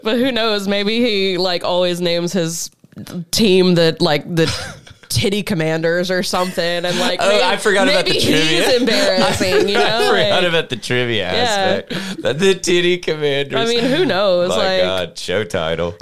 But who knows? Maybe he like always names his team the Titty Commanders or something, and like I forgot about the trivia. He's embarrassing, you know. I forgot about the trivia aspect. The Titty Commanders. I mean, who knows? My God, show title.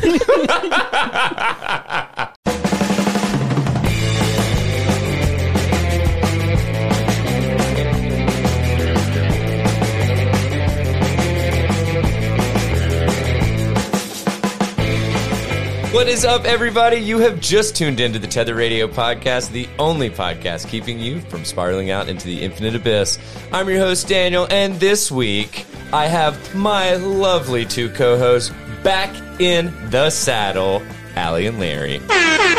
What is up, everybody? You have just tuned into the Tether Radio Podcast, the only podcast keeping you from spiraling out into the infinite abyss. I'm your host, Daniel, and this week I have my lovely two co-hosts back in the saddle, Allie and Larry. We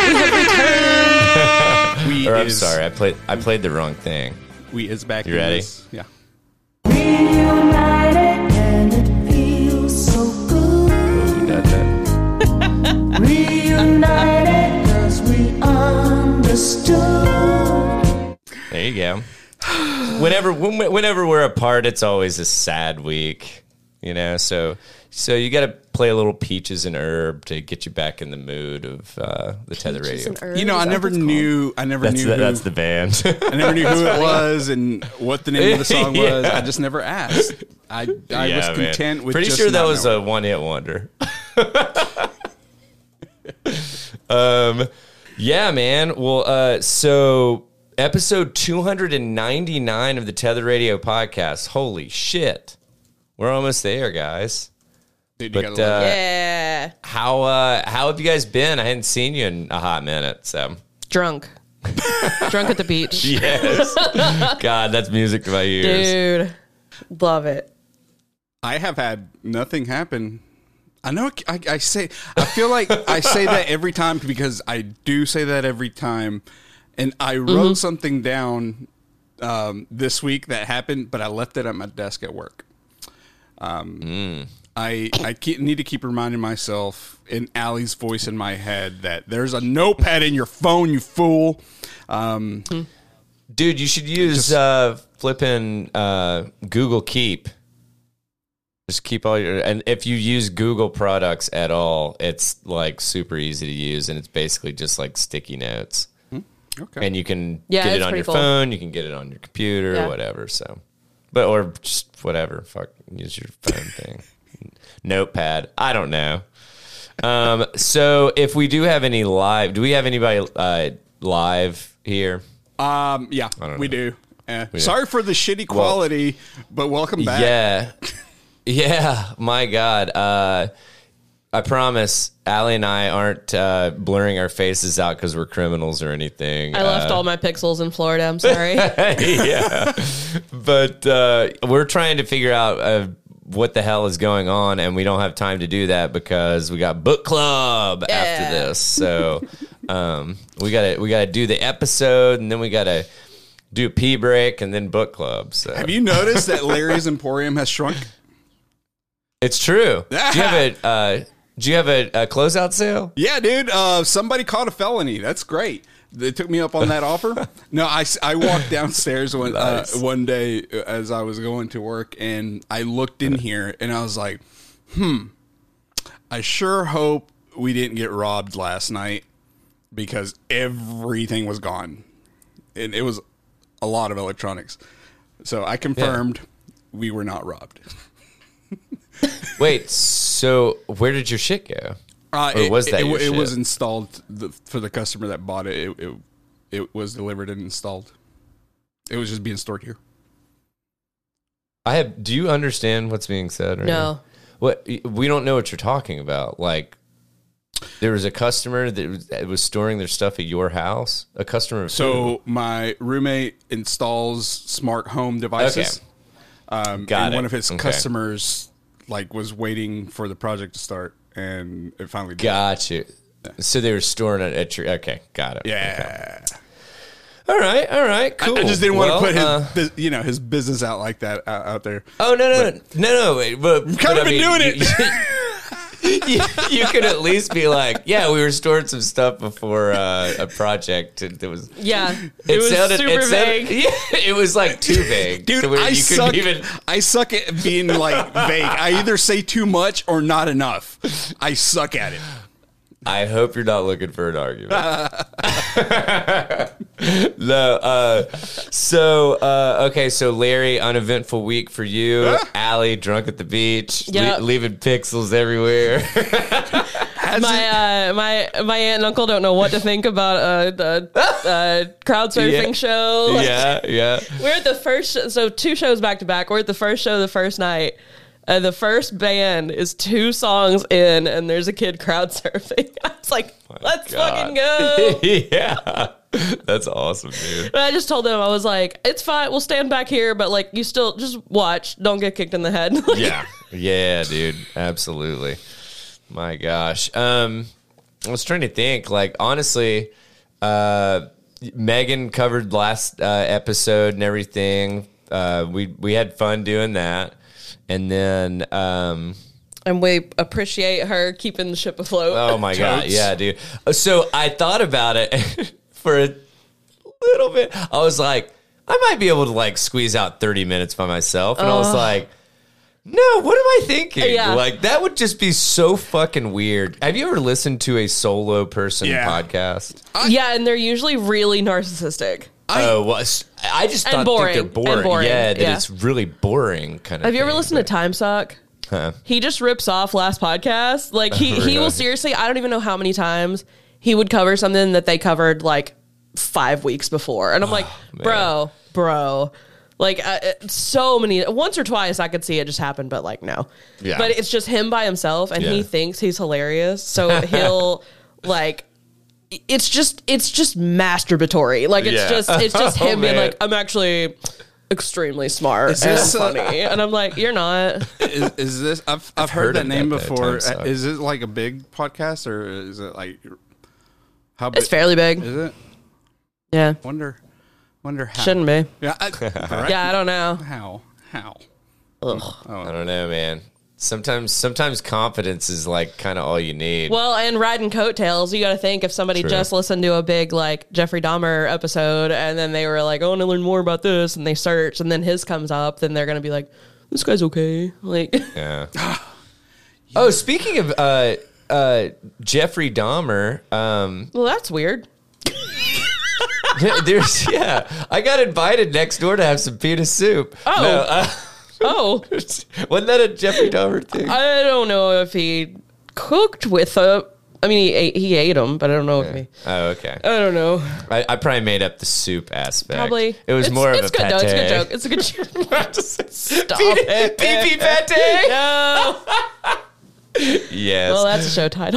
have returned. I'm sorry, I played the wrong thing. We is back. You ready? This. Yeah. Reunited and it feels so good. You got that? Reunited cause we understood. There you go. Whenever we're apart, it's always a sad week, you know. So you got to play a little Peaches and Herb to get you back in the mood of the Tether Radio. You know, I never knew. That's the band. I never knew who it was and what the name of the song was. I just never asked. I was content with. Pretty just sure that not was knowing. a one-hit wonder. Yeah, man. Well, so episode 299 of the Tether Radio Podcast. Holy shit. We're almost there, guys. Dude, you But gotta love it. Yeah, how have you guys been? I hadn't seen you in a hot minute, so. drunk at the beach. Yes. God, that's music to my ears. Dude, love it. I have had nothing happen. I know. I feel like I say that every time because I do say that every time. And I wrote something down this week that happened, but I left it at my desk at work. I need to keep reminding myself in Allie's voice in my head that there's a notepad in your phone, you fool. Dude, you should use flipping Google Keep. Just keep all your, and if you use Google products at all, it's like super easy to use, and it's basically just like sticky notes. Okay. And you can Yeah, get it it's on your pretty cool. phone, you can get it on your computer, Yeah. whatever. So, but or just whatever, fuck, use your phone thing, notepad. I don't know. So if we do have any live, do we have anybody live here? Yeah, we do. Sorry for the shitty quality, but welcome back. Yeah, my God. I promise Allie and I aren't blurring our faces out because we're criminals or anything. I left all my pixels in Florida. I'm sorry. Yeah. But we're trying to figure out what the hell is going on, and we don't have time to do that because we got book club after this. So we gotta do the episode, and then we gotta do a pee break, and then book club. So Have you noticed that Larry's Emporium has shrunk? it's true. Do you have a closeout sale? Yeah, dude. Somebody caught a felony. That's great. They took me up on that offer. No, I walked downstairs one day as I was going to work, and I looked in here, and I was like, I sure hope we didn't get robbed last night because everything was gone. And it was a lot of electronics. So I confirmed we were not robbed. Wait, so where did your shit go? Or was that your it shit? was installed for the customer that bought it. It was delivered and installed. It was just being stored here. Do you understand what's being said? Right No. now? What we don't know what you're talking about. Like, there was a customer that was storing their stuff at your house. A customer. So my roommate installs smart home devices. Got and it. one of his Okay. customers was waiting for the project to start, and it finally did. Got you. So they were storing it at your. Okay, got it. Yeah. Okay. All right, cool. I just didn't want to put Well, his business out like that out there. Oh no! Wait, but kind of been doing it. you could at least be like, yeah, we were storing some stuff before a project. It was it was super vague. Yeah, it was like too vague, Dude, to where I you suck. couldn't even. I suck at being like vague. I either say too much or not enough. I suck at it. I hope you're not looking for an argument. No. Okay. So Larry, uneventful week for you. Allie, drunk at the beach, Yep. leaving pixels everywhere. My aunt and uncle don't know what to think about the crowd surfing show. Like, yeah. we're at the first, so 2 shows back to back. We're at the first show the first night. The first band is 2 songs in, and there's a kid crowd surfing. I was like, let's fucking go. Yeah. That's awesome, dude. But I just told them, I was like, it's fine. We'll stand back here, but like, you still just watch. Don't get kicked in the head. Yeah, dude. Absolutely. My gosh. I was trying to think, like, honestly, Megan covered last episode and everything. We had fun doing that. And then, and we appreciate her keeping the ship afloat. oh my God. Yeah, dude. So I thought about it for a little bit. I was like, I might be able to like squeeze out 30 minutes by myself. And I was like, no, what am I thinking? Yeah. Like, that would just be so fucking weird. Have you ever listened to a solo person podcast? Yeah, and they're usually really narcissistic. I just And think they're boring. boring. And boring. Yeah, that Yeah. it's really boring kind of Have you ever thing, listened but- to Time Suck? Huh. He just rips off last podcast. Like he Really? will seriously, I don't even know how many times he would cover something that they covered like 5 weeks before. And I'm like, bro. Like so many, once or twice I could see it just happen, but like, no. Yeah. But it's just him by himself and he Yeah. thinks he's hilarious. So he'll like, it's just masturbatory. Like it's Yeah. just Oh, him being man. like, I'm actually extremely smart and this, funny. And I'm like, you're not. Is this? I've heard heard that of name that, before. Time Suck. Is it like a big podcast or is it like how big? It's fairly big. Is it? Yeah. Wonder how. Shouldn't be. Yeah. Right? Yeah, I don't know. How? Ugh. I don't know, man. Sometimes confidence is like kind of all you need. Well, and riding coattails, you got to think if somebody True. just listened to a big like Jeffrey Dahmer episode and then they were like, I want to learn more about this, and they search and then his comes up, then they're going to be like, this guy's okay. Like, Yeah. Oh, speaking of Jeffrey Dahmer, well, that's weird. I got invited next door to have some penis soup. Oh. No, Oh, wasn't that a Jeffrey Dahmer thing? I don't know if he cooked with a. I mean, he ate them, but I don't know if he. Oh, okay. I don't know. I probably made up the soup aspect. Probably. It was more of it's a good, pate. though. It's a good joke. It's a good joke. Stop it. Pee-pee pate. No. Yes. Well, that's a show title.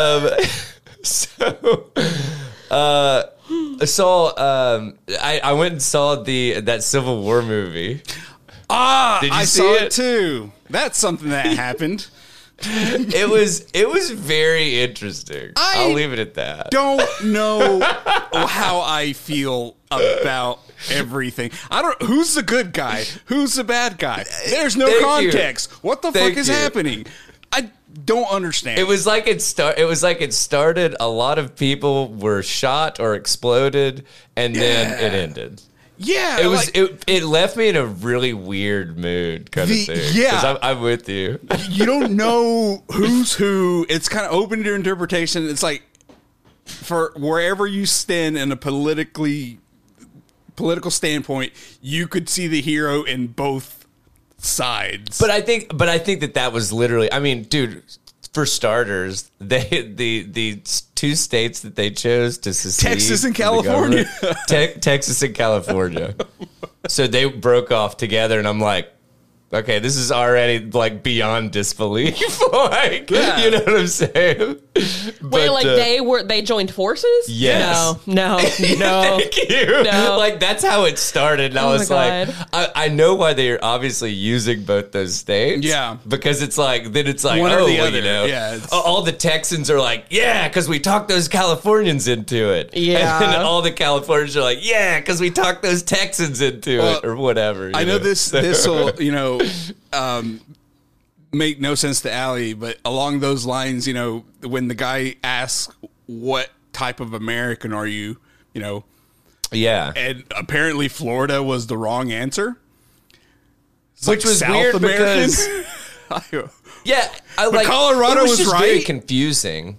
I went and saw that Civil War movie. Did you I see saw it? it too. That's something that happened. It was very interesting. I'll leave it at that. Don't know how I feel about everything. I don't. Who's the good guy? Who's the bad guy? There's no Thank you. context. What the Thank fuck is you. happening? I don't understand. It was like it started. A lot of people were shot or exploded, and then it ended. yeah. It was like, it left me in a really weird mood kind of thing. 'Cause I'm with you. you don't know who's who. It's kind of open to your interpretation. It's like for wherever you stand in a political standpoint, you could see the hero in both sides. But I think that was literally. I mean, dude. For starters, the 2 states that they chose to secede, Texas and from the California. government- Texas and California. So they broke off together, and I'm like, okay, this is already like beyond disbelief. Like, Yeah. you know what I'm saying? Wait, like they joined forces? Yes. No. Thank you. No. Like that's how it started, and I Oh my was like, God. I know why they're obviously using both those states. Yeah. because it's like One or the well, you other. know, Yeah, it's- all the Texans are like, yeah, because we talked those Californians into it. Yeah. and then all the Californians are like, yeah, because we talked those Texans into Well, it, or whatever. I you know this will, make no sense to Allie, but along those lines, you know, when the guy asks what type of American are you, you know, Yeah. and apparently Florida was the wrong answer. It's Which was weird because yeah, Colorado it was just right. very confusing.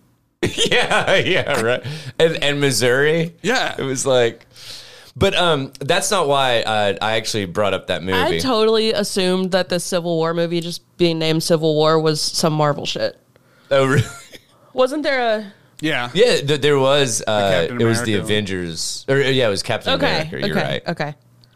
yeah, right. And Missouri, Yeah. it was like, but that's not why I actually brought up that movie. I totally assumed that the Civil War movie just being named Civil War was some Marvel shit. Oh, really? Wasn't there a... Yeah. Yeah, there was. Captain It was the America. Avengers, or yeah, it was Captain America. You're right. Okay.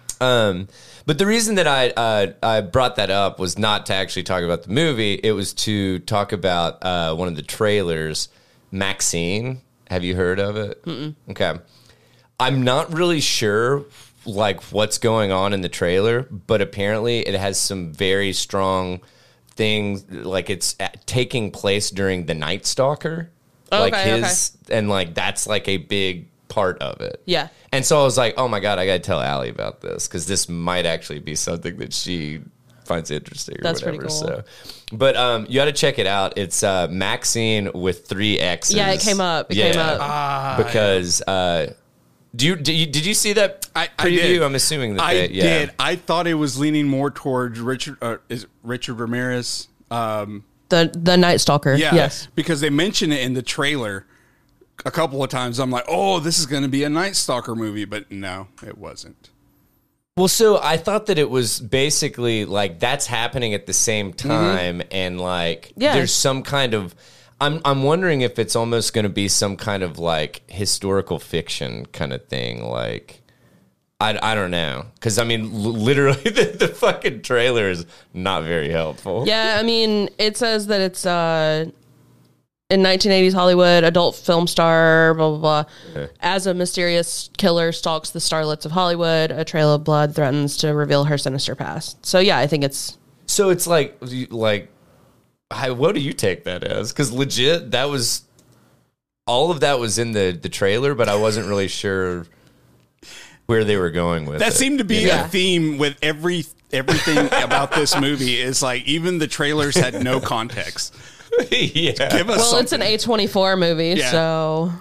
But the reason that I brought that up was not to actually talk about the movie. It was to talk about one of the trailers, Maxine. Have you heard of it? Mm-mm. Okay. I'm not really sure like what's going on in the trailer, but apparently it has some very strong things. Like it's taking place during the Night Stalker. Like and like that's like a big part of it. Yeah. And so I was like, oh my God, I got to tell Allie about this because this might actually be something that she finds interesting or That's whatever. pretty cool. So, but you got to check it out. It's Maxine with 3 X's. Yeah, it came up. It came up. Because did you see that I preview? did. I'm assuming that I yeah. did. I thought it was leaning more towards Richard Ramirez. The Night Stalker. Yeah. Yes. Because they mention it in the trailer a couple of times. I'm like, oh, this is going to be a Night Stalker movie. But no, it wasn't. Well, so I thought that it was basically like that's happening at the same time, and like Yeah. there's some kind of. I'm wondering if it's almost going to be some kind of like historical fiction kind of thing. Like, I don't know, because I mean, literally the fucking trailer is not very helpful. Yeah, I mean, it says that it's in 1980s Hollywood, adult film star, blah, blah, blah. As a mysterious killer stalks the starlets of Hollywood, a trail of blood threatens to reveal her sinister past. So, yeah, I think it's... So it's like, what do you take that as? Because legit, that was all of that was in the trailer, but I wasn't really sure where they were going with it. That seemed to be Yeah. a theme with everything about this movie. Is like even the trailers had no context. yeah. Give us Well, it's something. an A24 movie, Yeah. so...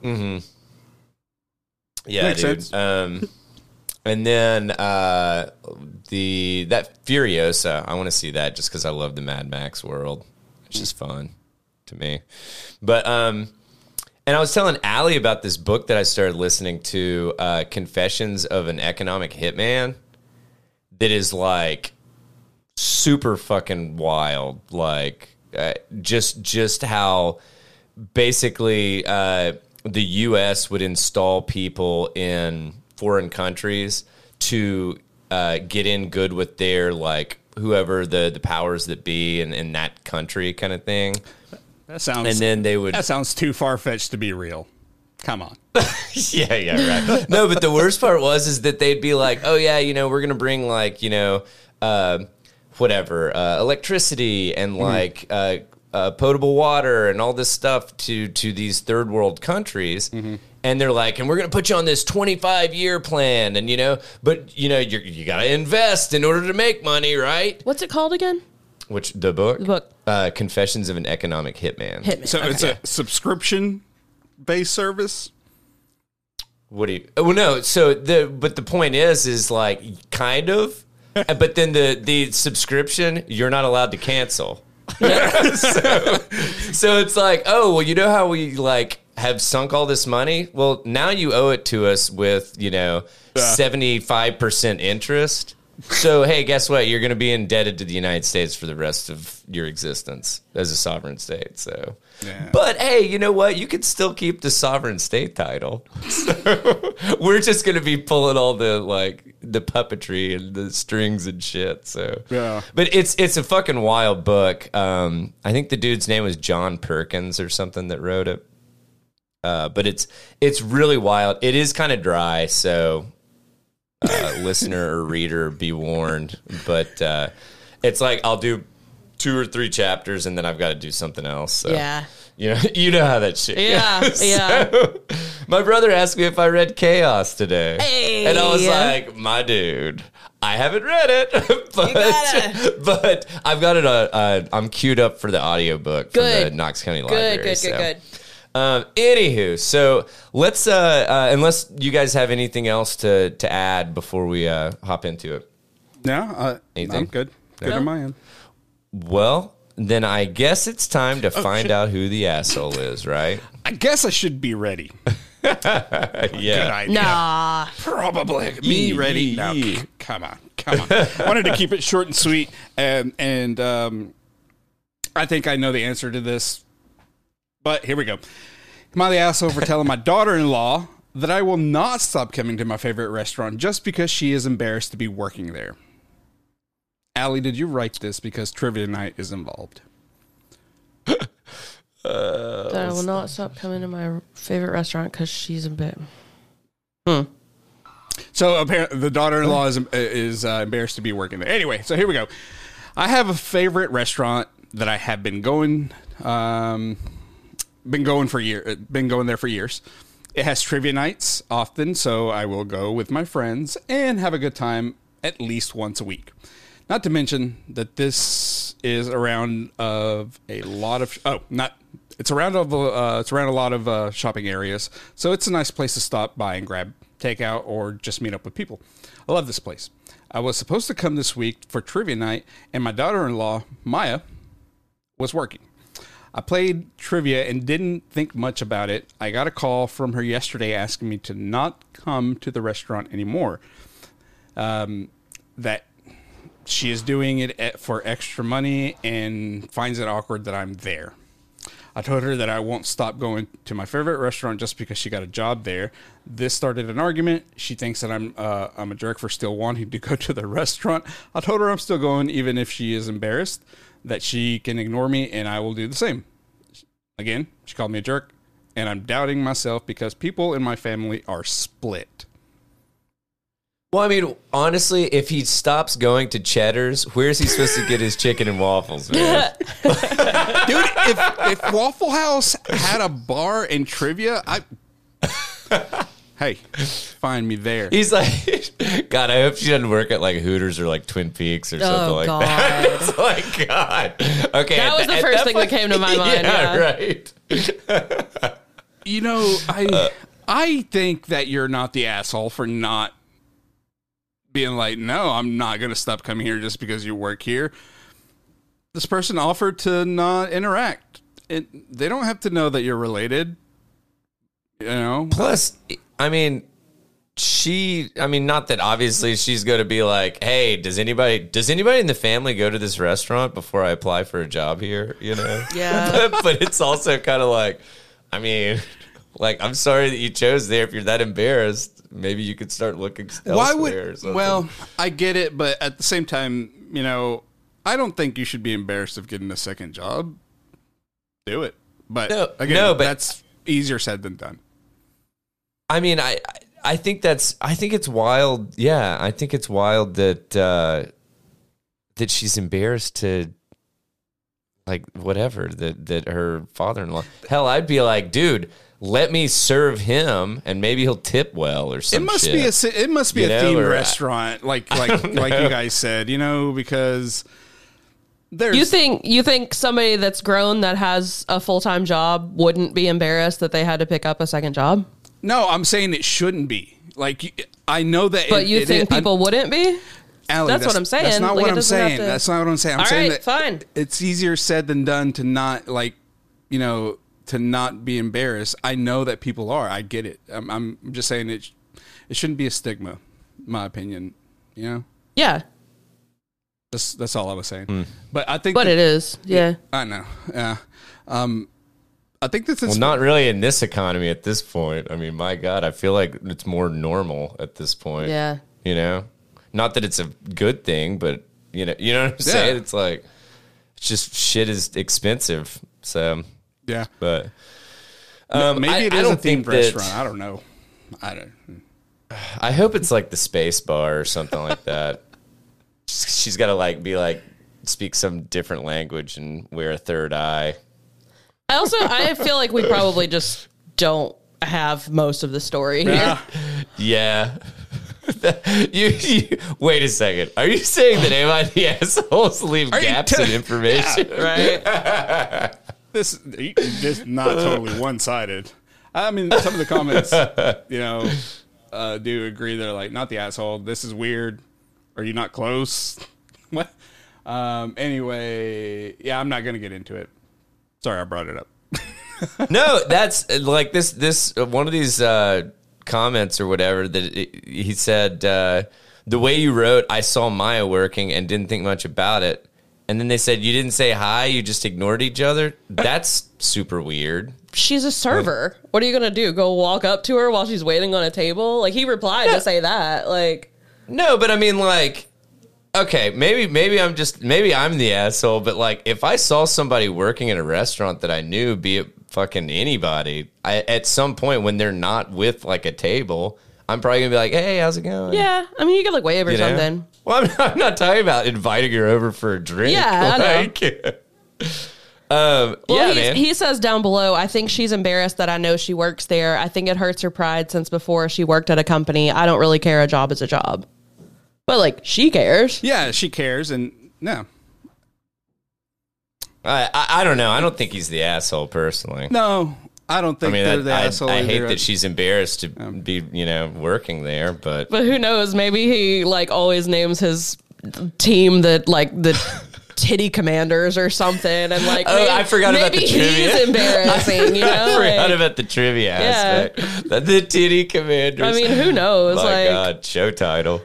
Yeah, Makes dude. sense. And then that Furiosa, I want to see that just because I love the Mad Max world. It's just fun to me. But and I was telling Allie about this book that I started listening to, Confessions of an Economic Hitman, that is like super fucking wild. Like just how basically the U.S. would install people in foreign countries to get in good with their like whoever the powers that be in that country kind of thing. That sounds. And then they would That sounds too far fetched to be real. Come on. yeah, right. No, but the worst part is that they'd be like, oh yeah, we're gonna bring like whatever electricity and like potable water and all this stuff to these third world countries. And they're like, and we're going to put you on this 25-year plan. And, but, you got to invest in order to make money, right? What's it called again? Which, the book? The book. Confessions of an Economic Hitman. Hitman. So Okay. it's a subscription-based service. What do you, well, no. So but the point is like kind of, but then the subscription, you're not allowed to cancel. so it's like, oh, well, you know how we like have sunk all this money? Well, now you owe it to us with, 75% interest. So, hey, guess what? You're going to be indebted to the United States for the rest of your existence as a sovereign state. So, But hey, you know what? You could still keep the sovereign state title. So, we're just going to be pulling all the the puppetry and the strings and shit. So, Yeah. But it's a fucking wild book. I think the dude's name was John Perkins or something that wrote it. But it's really wild. It is kind of dry, so listener or reader, be warned. But it's like I'll do 2 or 3 chapters, and then I've got to do something else. So, Yeah. you know how that shit Yeah, goes. yeah. So, my brother asked me if I read Chaos today, Hey. and I was like, my dude, I haven't read it, but I've got it. I'm queued up for the audiobook from the Knox County Library. Good. Anywho, so let's unless you guys have anything else to add before we hop into it. No, I'm good. Good on my end. Well, then I guess it's time to find out who the asshole is, right? I guess I should be ready. Yeah. Good idea. Nah. Probably me ready. No, come on. I wanted to keep it short and sweet, and I think I know the answer to this. But here we go. Am I the asshole for telling my daughter-in-law that I will not stop coming to my favorite restaurant just because she is embarrassed to be working there? Allie, did you write this because trivia night is involved? That I will not stop coming to my favorite restaurant because she's a bit. So apparently, the daughter-in-law is embarrassed to be working there. Anyway, so here we go. I have a favorite restaurant that I have been going there for years. It has trivia nights often, so I will go with my friends and have a good time at least once a week. Not to mention that this is around of a lot of it's around a lot of shopping areas, so it's a nice place to stop by and grab takeout or just meet up with people. I love this place. I was supposed to come this week for trivia night, and my daughter-in-law Maya was working. I played trivia and didn't think much about it. I got a call from her yesterday asking me to not come to the restaurant anymore. That she is doing it for extra money and finds it awkward that I'm there. I told her that I won't stop going to my favorite restaurant just because she got a job there. This started an argument. She thinks that I'm a jerk for still wanting to go to the restaurant. I told her I'm still going even if she is embarrassed, that she can ignore me and I will do the same. Again, she called me a jerk, and I'm doubting myself because people in my family are split. Well, I mean, honestly, if he stops going to Cheddar's, where's he supposed to get his chicken and waffles, man? Dude, if Waffle House had a bar and trivia, hey, find me there. He's like, God, I hope she doesn't work at like Hooters or like Twin Peaks or something like that. It's like, God. Okay. That was the first thing that came to my mind. Yeah, right. You know, I think that you're not the asshole for not being like, no, I'm not going to stop coming here just because you work here. This person offered to not interact. They don't have to know that you're related. You know? Plus, I mean, not that obviously she's going to be like, hey, does anybody in the family go to this restaurant before I apply for a job here? You know? Yeah. But it's also kind of like, I mean, like, I'm sorry that you chose there. If you're that embarrassed, maybe you could start looking elsewhere or something. Well, I get it, but at the same time, you know, I don't think you should be embarrassed of getting a second job. Do it. But that's easier said than done. I mean, I think it's wild. Yeah, I think it's wild that she's embarrassed to, like, whatever, that her father-in-law. Hell, I'd be like, dude, let me serve him, and maybe he'll tip well or something. It must be a themed restaurant, like you guys said, you know, because there's. You think somebody that's grown that has a full-time job wouldn't be embarrassed that they had to pick up a second job? No, I'm saying it shouldn't be. Like, I know that. But you think people wouldn't be? Allie, that's what I'm saying. That's not like, what I'm saying. That's not what I'm saying. I'm saying that fine. It's easier said than done to not, like, you know, to not be embarrassed. I know that people are. I get it. I'm just saying it shouldn't be a stigma, in my opinion. You know? Yeah. That's all I was saying. But I think. But it is. Yeah. I know. Yeah. I think this is. Well, not really in this economy at this point. I mean, my God, I feel like it's more normal at this point. Yeah. You know? Not that it's a good thing, but, you know what I'm saying? It's like, it's just shit is expensive. So. Yeah. But. Maybe it is a themed restaurant. I don't know. I hope it's like the Space Bar or something like that. She's got to speak some different language and wear a third eye. I feel like we probably just don't have most of the story here. Yeah. Wait a second. Are you saying that am I the assholes leave gaps in information? Right? This just not totally one-sided. I mean, some of the comments, do agree. They're like, not the asshole. This is weird. Are you not close? What? Anyway, yeah, I'm not going to get into it. Sorry, I brought it up. No, that's like this one of these comments or whatever that he said, the way you wrote, I saw Maya working and didn't think much about it. And then they said, you didn't say hi, you just ignored each other. That's super weird. She's a server. What are you going to do? Go walk up to her while she's waiting on a table? Like, he replied to say that. Like, no, but I mean, like, okay, maybe I'm the asshole, but like, if I saw somebody working in a restaurant that I knew, be it fucking anybody, at some point when they're not with like a table, I'm probably gonna be like, hey, how's it going? yeah, I mean, you could like wave or something. Well, I'm not talking about inviting her over for a drink. Yeah, I know. Man. He says down below, I think she's embarrassed that I know she works there. I think it hurts her pride since before she worked at a company. I don't really care. A job is a job. But, like, she cares. Yeah, she cares, and no. I don't know. I don't think he's the asshole, personally. No, I don't think they're the asshole. I hate that she's embarrassed to be, working there, but who knows? Maybe he, like, always names his team the Titty Commanders or something, and like, I forgot about the trivia. He's embarrassing, I forgot about the trivia aspect. The Titty Commanders. I mean, who knows? My God, show title.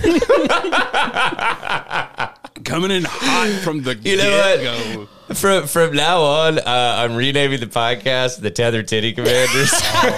Coming in hot from the get-go. From now on, I'm renaming the podcast the Tether Titty Commanders.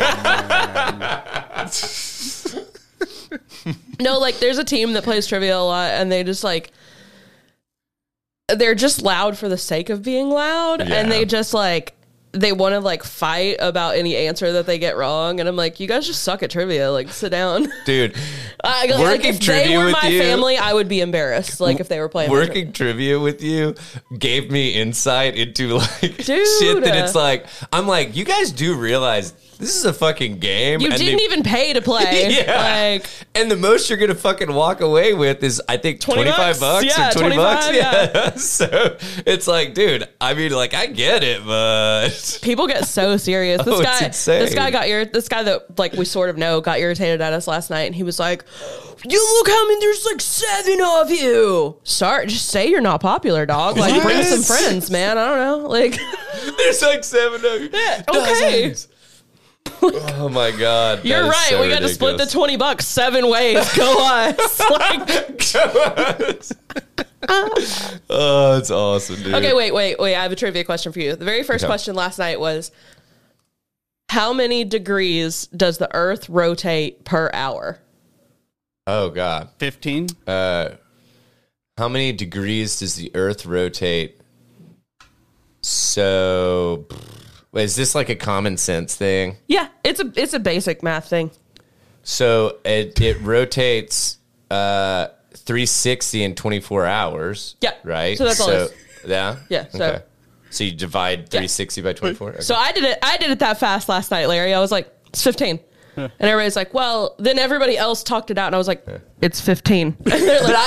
No, like, there's a team that plays trivia a lot, and they just like, they're just loud for the sake of being loud, and they just like, they want to like fight about any answer that they get wrong, and I'm like, you guys just suck at trivia. Like, sit down, dude. Like, if they were my family, I would be embarrassed. Like, if they were playing working trivia with you, gave me insight into like shit that it's like, I'm like, you guys do realize this is a fucking game. You didn't even pay to play. Like, and the most you're gonna fucking walk away with is, I think, $25 yeah, or 20 bucks. Yeah. So it's like, dude, I mean, like, I get it, but people get so serious. It's insane. This guy that like we sort of know got irritated at us last night, and he was like, you look how many, there's like 7 of you. Sorry, just say you're not popular, dog. Like, bring some friends, man. I don't know. Like, there's like 7 of you. Yeah, okay. Oh my God. You're right. So we got to split the $20 7 ways. Go us. Oh, it's awesome, dude. Okay, wait. I have a trivia question for you. The very first question last night was, how many degrees does the Earth rotate per hour? Oh God. 15. How many degrees does the Earth rotate? So, is this like a common sense thing? Yeah, it's a basic math thing. So it rotates 360 in 24 hours. Yeah. Right? So that's all it is. Yeah? Yeah, so- Okay. So you divide 360 by 24? Okay. So I did it that fast last night, Larry. I was like, it's 15. And everybody's like, well, then everybody else talked it out, and I was like, it's 15. And they're like,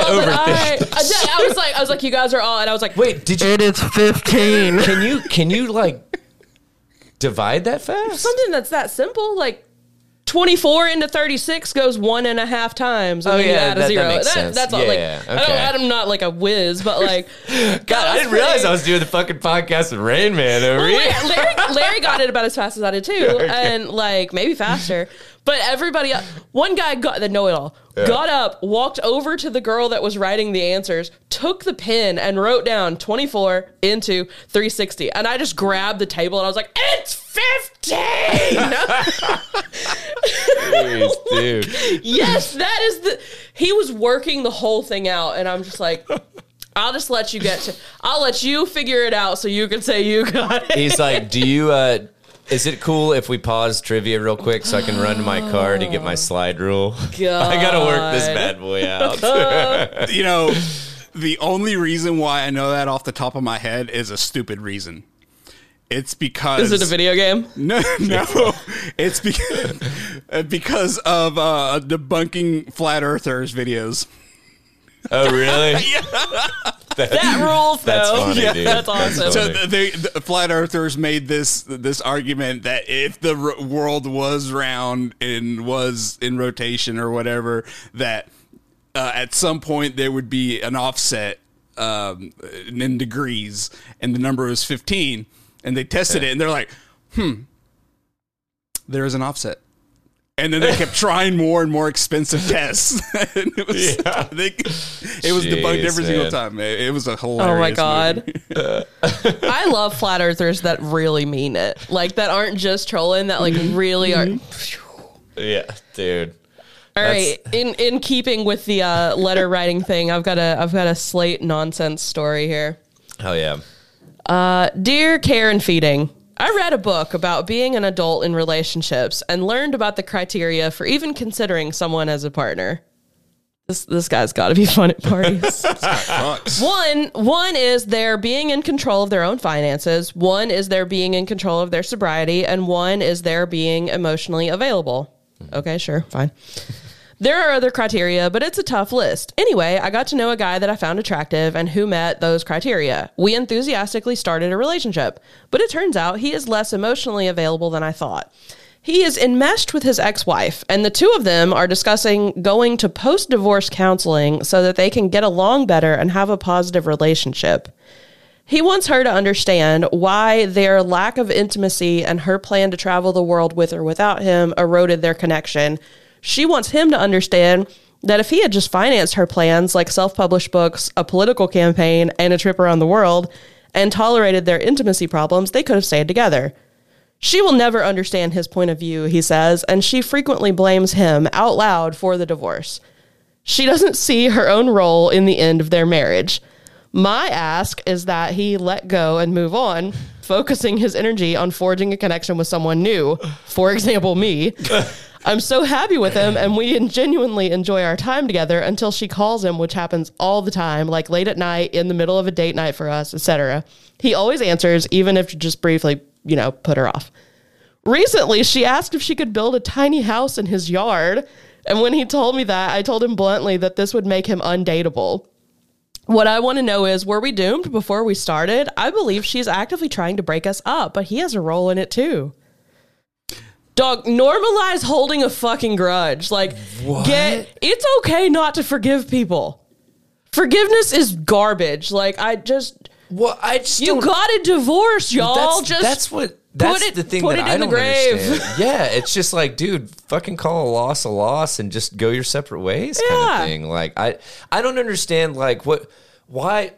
I was like, you guys are all, and I was like, wait, did you? It is 15. Can you like divide that fast? Something that's that simple, like 24 into 36 goes 1.5 times. And then you add a zero. That makes sense. That's all. Yeah, like, okay. I'm not like a whiz, but like, God, I didn't realize I was doing the fucking podcast with Rain Man over here. Larry got it about as fast as I did too, and like maybe faster. But everybody, one guy got the know-it-all, got up, walked over to the girl that was writing the answers, took the pen and wrote down 24 into 360. And I just grabbed the table and I was like, it's 15! Jeez, dude. Yes, that is he was working the whole thing out. And I'm just like, I'll just let you I'll let you figure it out so you can say you got it. He's like, do you, is it cool if we pause trivia real quick so I can run to my car to get my slide rule? God. I gotta work this bad boy out. The only reason why I know that off the top of my head is a stupid reason. It's because... Is it a video game? No. It's because of debunking flat earthers videos. Oh, really? That rules, though. That's funny, Yeah, dude. that's awesome. So the flat earthers made this argument that if the world was round and was in rotation or whatever, that at some point there would be an offset in degrees, and the number was 15. And they tested it, and they're like, there is an offset. And then they kept trying more and more expensive tests. And it was, it was debunked every single time. It was a hilarious Oh my God. movie. I love flat earthers that really mean it. Like, that aren't just trolling, that like really are. Yeah, dude. All right. In keeping with the letter writing thing, I've got a Slate nonsense story here. Hell yeah. Dear Care and Feeding, I read a book about being an adult in relationships and learned about the criteria for even considering someone as a partner. This guy's got to be fun at parties. One is they're being in control of their own finances. One is they're being in control of their sobriety. And one is they're being emotionally available. Okay, sure, fine. There are other criteria, but it's a tough list. Anyway, I got to know a guy that I found attractive and who met those criteria. We enthusiastically started a relationship, but it turns out he is less emotionally available than I thought. He is enmeshed with his ex-wife, and the two of them are discussing going to post-divorce counseling so that they can get along better and have a positive relationship. He wants her to understand why their lack of intimacy and her plan to travel the world with or without him eroded their connection. She wants him to understand that if he had just financed her plans, like self-published books, a political campaign, and a trip around the world, and tolerated their intimacy problems, they could have stayed together. She will never understand his point of view, he says, and she frequently blames him out loud for the divorce. She doesn't see her own role in the end of their marriage. My ask is that he let go and move on, focusing his energy on forging a connection with someone new, for example, me. I'm so happy with him, and we genuinely enjoy our time together until she calls him, which happens all the time, like late at night, in the middle of a date night for us, etc. He always answers, even if just briefly, put her off. Recently, she asked if she could build a tiny house in his yard, and when he told me that, I told him bluntly that this would make him undateable. What I want to know is, were we doomed before we started? I believe she's actively trying to break us up, but he has a role in it too. Dog, normalize holding a fucking grudge. Like, what? It's okay not to forgive people. Forgiveness is garbage. Like, you got a divorce, y'all. That's the thing that I don't understand. Yeah, it's just like, dude, fucking call a loss and just go your separate ways kind of thing. Like, I don't understand, like, why...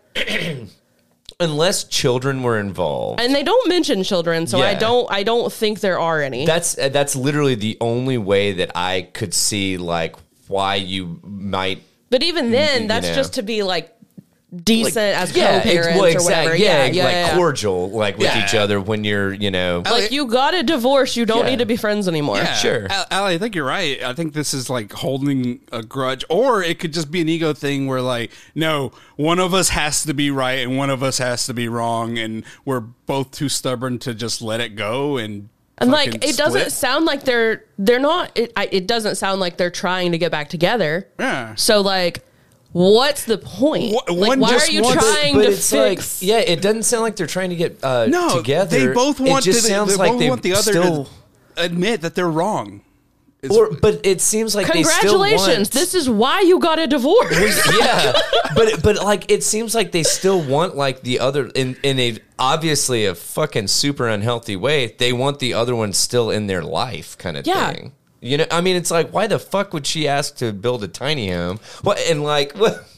Unless children were involved, and they don't mention children, so I don't think there are any. That's literally the only way that I could see, like, why you might. But even then, that's just to be like decent as co-parents or whatever. Cordial, like with each other when you're, like, you got a divorce, you don't need to be friends anymore. Yeah. Sure. Allie, I think you're right. I think this is like holding a grudge, or it could just be an ego thing where, like, no, one of us has to be right and one of us has to be wrong, and we're both too stubborn to just let it go and like, it doesn't sound like they're not. It doesn't sound like they're trying to get back together. Yeah. So, like, what's the point? Like, why are you trying to fix? Like, it doesn't sound like they're trying to get together. They both want it just sounds like they want the other to admit that they're wrong. But it seems like congratulations, they still want, this is why you got a divorce. Yeah, but like, it seems like they still want, like, the other in a obviously a fucking super unhealthy way. They want the other one still in their life, kind of thing. I mean, it's like, why the fuck would she ask to build a tiny home? What, and like,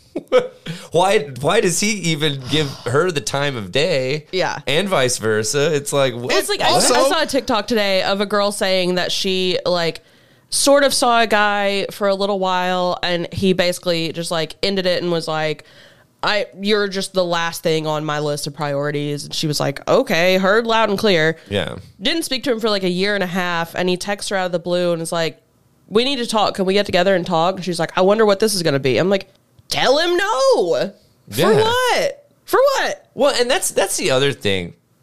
why does he even give her the time of day? Yeah. And vice versa. It's like, what? It's like, I saw a TikTok today of a girl saying that she, like, sort of saw a guy for a little while, and he basically just, like, ended it and was like, you're just the last thing on my list of priorities. And she was like, okay, heard loud and clear. Yeah. Didn't speak to him for like a year and a half. And he texts her out of the blue and is like, we need to talk. Can we get together and talk? And she's like, I wonder what this is going to be. I'm like, tell him no. For what? For what? Well, and that's the other thing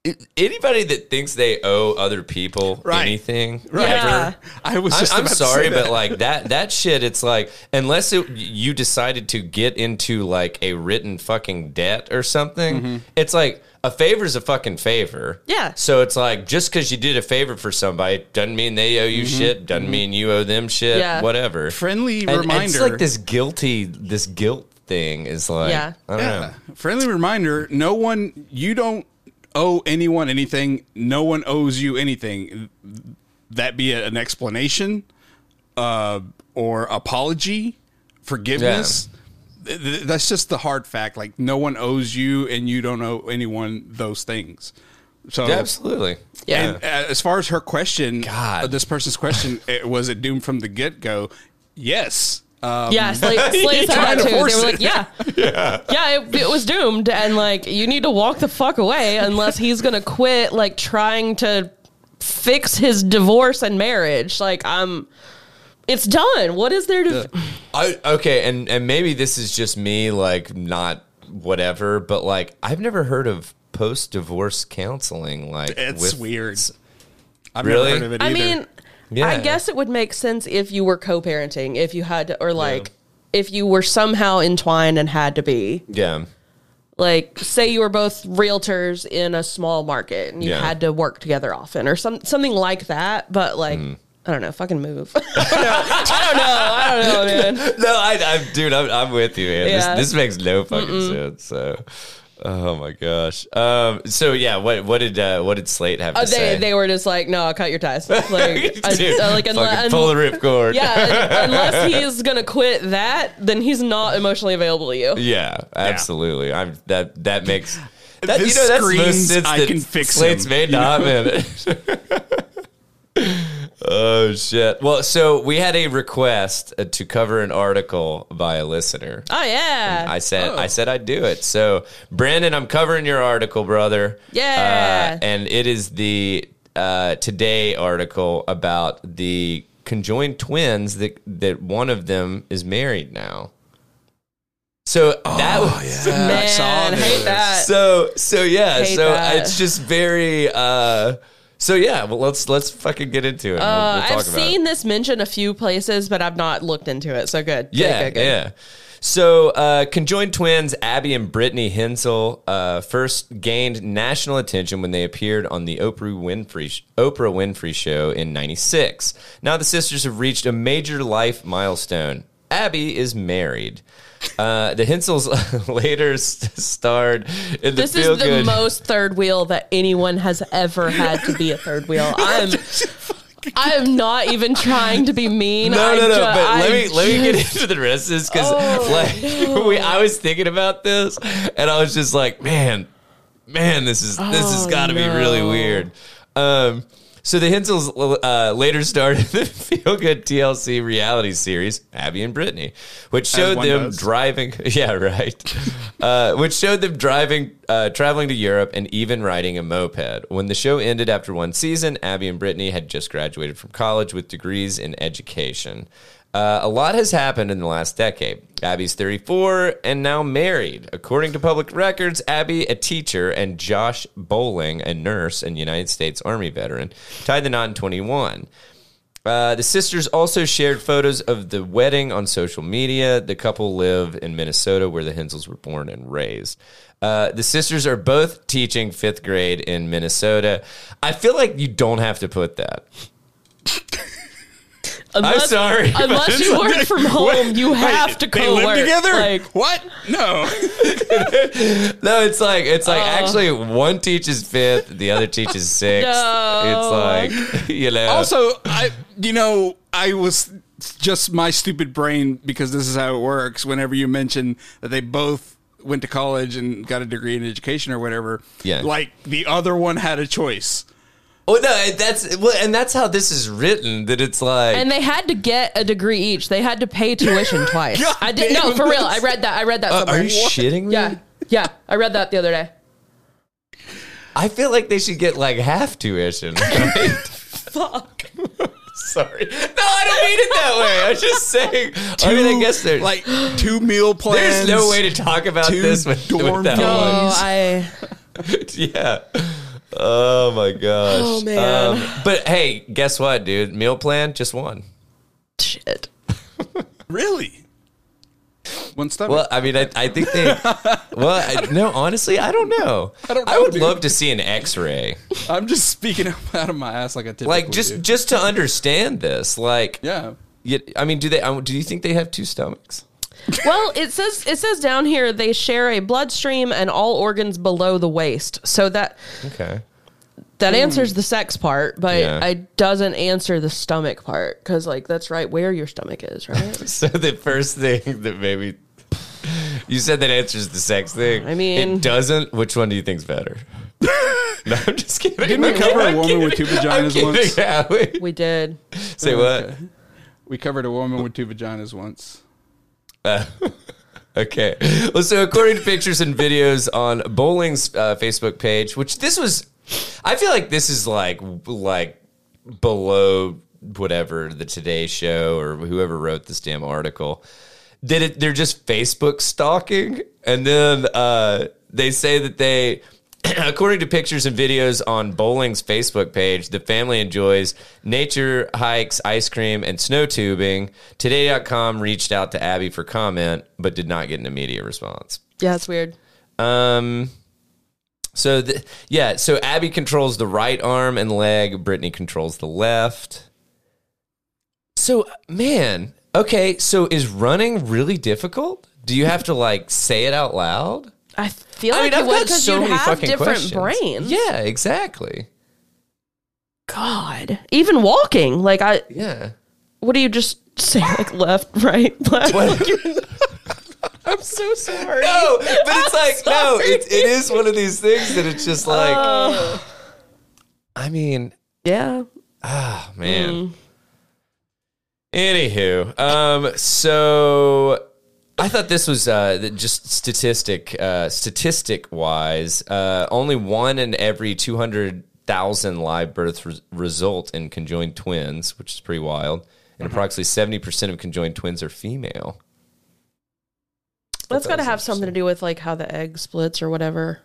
anybody that thinks they owe other people anything, Yeah. I was just I'm about to sorry, say that. but like that shit, it's like, unless you decided to get into like a written fucking debt or something, it's like a favor's a fucking favor. Yeah. So it's like, just because you did a favor for somebody doesn't mean they owe you shit, doesn't mean you owe them shit, Yeah. whatever. Friendly And reminder. it's like this guilt thing is like, Yeah. I don't know. Friendly reminder, you don't owe anyone anything. No one owes you anything. That be an explanation or apology, forgiveness. That's just the hard fact. Like, no one owes you and you don't owe anyone those things. So Yeah, absolutely. Yeah. And as far as her question, God. this person's question, was it doomed from the get-go? Yes. Yeah, Slate said Trying that to too. They force were it. like, yeah, it was doomed, and like you need to walk the fuck away unless he's gonna quit like trying to fix his divorce and marriage. Like it's done. What is there to? Okay, and maybe this is just me, like, not whatever, but like I've never heard of post-divorce counseling. Like, It's weird. I've Really? never heard of it I either. mean, Yeah. I guess it would make sense if you were co-parenting, if you had to, or like if you were somehow entwined and had to be. Yeah. Like, say you were both realtors in a small market and you Yeah. had to work together often or something like that. But like, I don't know, fucking move. I don't know, man. No, dude, I'm with you, man. Yeah. This makes no fucking sense. So, oh my gosh. So yeah, what did Slate have to say? They were just like, no, cut your ties. Like, Dude, like fucking pull the ripcord. yeah, unless he's gonna quit that, then he's not emotionally available to you. Yeah, absolutely. That makes that, This that's most screams, sense I that can fix Slate's him, made to Hot Minute. Oh shit. Well, so we had a request to cover an article by a listener. Oh yeah, I said I'd do it. So, Brandon, I'm covering your article, brother. Yeah. And it is the Today article about the conjoined twins that one of them is married now. So that was man, I saw this. hate that. so yeah, Hate so that. it's just very so yeah, well let's fucking get into it. We'll talk I've about seen this mentioned a few places, but I've not looked into it. So good. Yeah, Good. yeah. So, conjoined twins Abby and Brittany Hensel first gained national attention when they appeared on the Oprah Winfrey Show in '96. Now the sisters have reached a major life milestone. Abby is married. The Hensels later starred in the This is Feel the Good. most third wheel that anyone has ever had to be a third wheel. I'm not even trying to be mean. No. But let me get just- into the rest of this because I was thinking about this and I was just like, man, this has got to be really weird. So the Hensels later started the Feel Good TLC reality series Abby and Brittany, which showed one them does. driving. Yeah, right. Which showed them driving, traveling to Europe, and even riding a moped. When the show ended after one season, Abby and Brittany had just graduated from college with degrees in education. A lot has happened in the last decade. Abby's 34 and now married. According to public records, Abby, a teacher, and Josh Bowling, a nurse and United States Army veteran, tied the knot in 21. The sisters also shared photos of the wedding on social media. The couple live in Minnesota, where the Hensels were born and raised. The sisters are both teaching 5th grade in Minnesota. I feel like you don't have to put that. I'm sorry. Unless you work from home, you have to They co-work. live together? Like, What? No. No, it's like actually one teaches 5th, the other teaches 6th. No. It's like, Also, I was just my stupid brain, because this is how it works. Whenever you mention that they both went to college and got a degree in education or whatever, Yeah. like the other one had a choice. Oh no, that's how this is written. That it's like, and they had to get a degree each. They had to pay tuition twice. God I did no, damn for real. this. I read that somewhere. are you shitting me? Yeah. I read that the other day. I feel like they should get like half tuition. Right? Fuck. Sorry, no, I don't mean it that way. I was just saying. I guess there's like 2 meal plans. there's no way to talk about 2 this dorm without. No, rooms. I. Yeah. Oh my gosh. Oh, man. But hey, guess what, dude? Meal plan, just one. Shit. Really? One stomach. Well, I mean, I think they. No, honestly, I don't know. I don't know, I would dude. love to see an X-ray, I'm just speaking out of my ass like I typically like do. just to understand this. Like, Yeah. I mean, do you think they have two stomachs? Well, it says down here they share a bloodstream and all organs below the waist. So that Okay. answers the sex part, but Yeah. it doesn't answer the stomach part because, like, that's right where your stomach is, right? So the first thing that maybe you said that answers the sex thing. I mean- it doesn't. Which one do you think's better? No, I'm just kidding. Didn't we cover a woman with two vaginas once? Yeah, We did. say what? We covered a woman with two vaginas once. Okay. Well, so according to pictures and videos on Bowling's Facebook page, which this was, I feel like this is like below whatever the Today Show or whoever wrote this damn article. They're just Facebook stalking, and then they say that they. According to pictures and videos on Bowling's Facebook page, the family enjoys nature, hikes, ice cream, and snow tubing. Today.com reached out to Abby for comment, but did not get an immediate response. Yeah, it's weird. So Abby controls the right arm and leg. Brittany controls the left. So, man, okay, so is running really difficult? Do you have to, like, say it out loud? I feel like it would because you have different brains. Yeah, exactly. God, even walking, like Yeah. what do you just say? Like left, right, left. I'm so sorry. No, but it's like, no, it is one of these things that it's just like, I mean, Yeah. oh, man. Anywho, so I thought this was just statistic wise, only 1 in every 200,000 live births result in conjoined twins, which is pretty wild. And approximately 70% of conjoined twins are female. That's got to have something to do with like how the egg splits or whatever.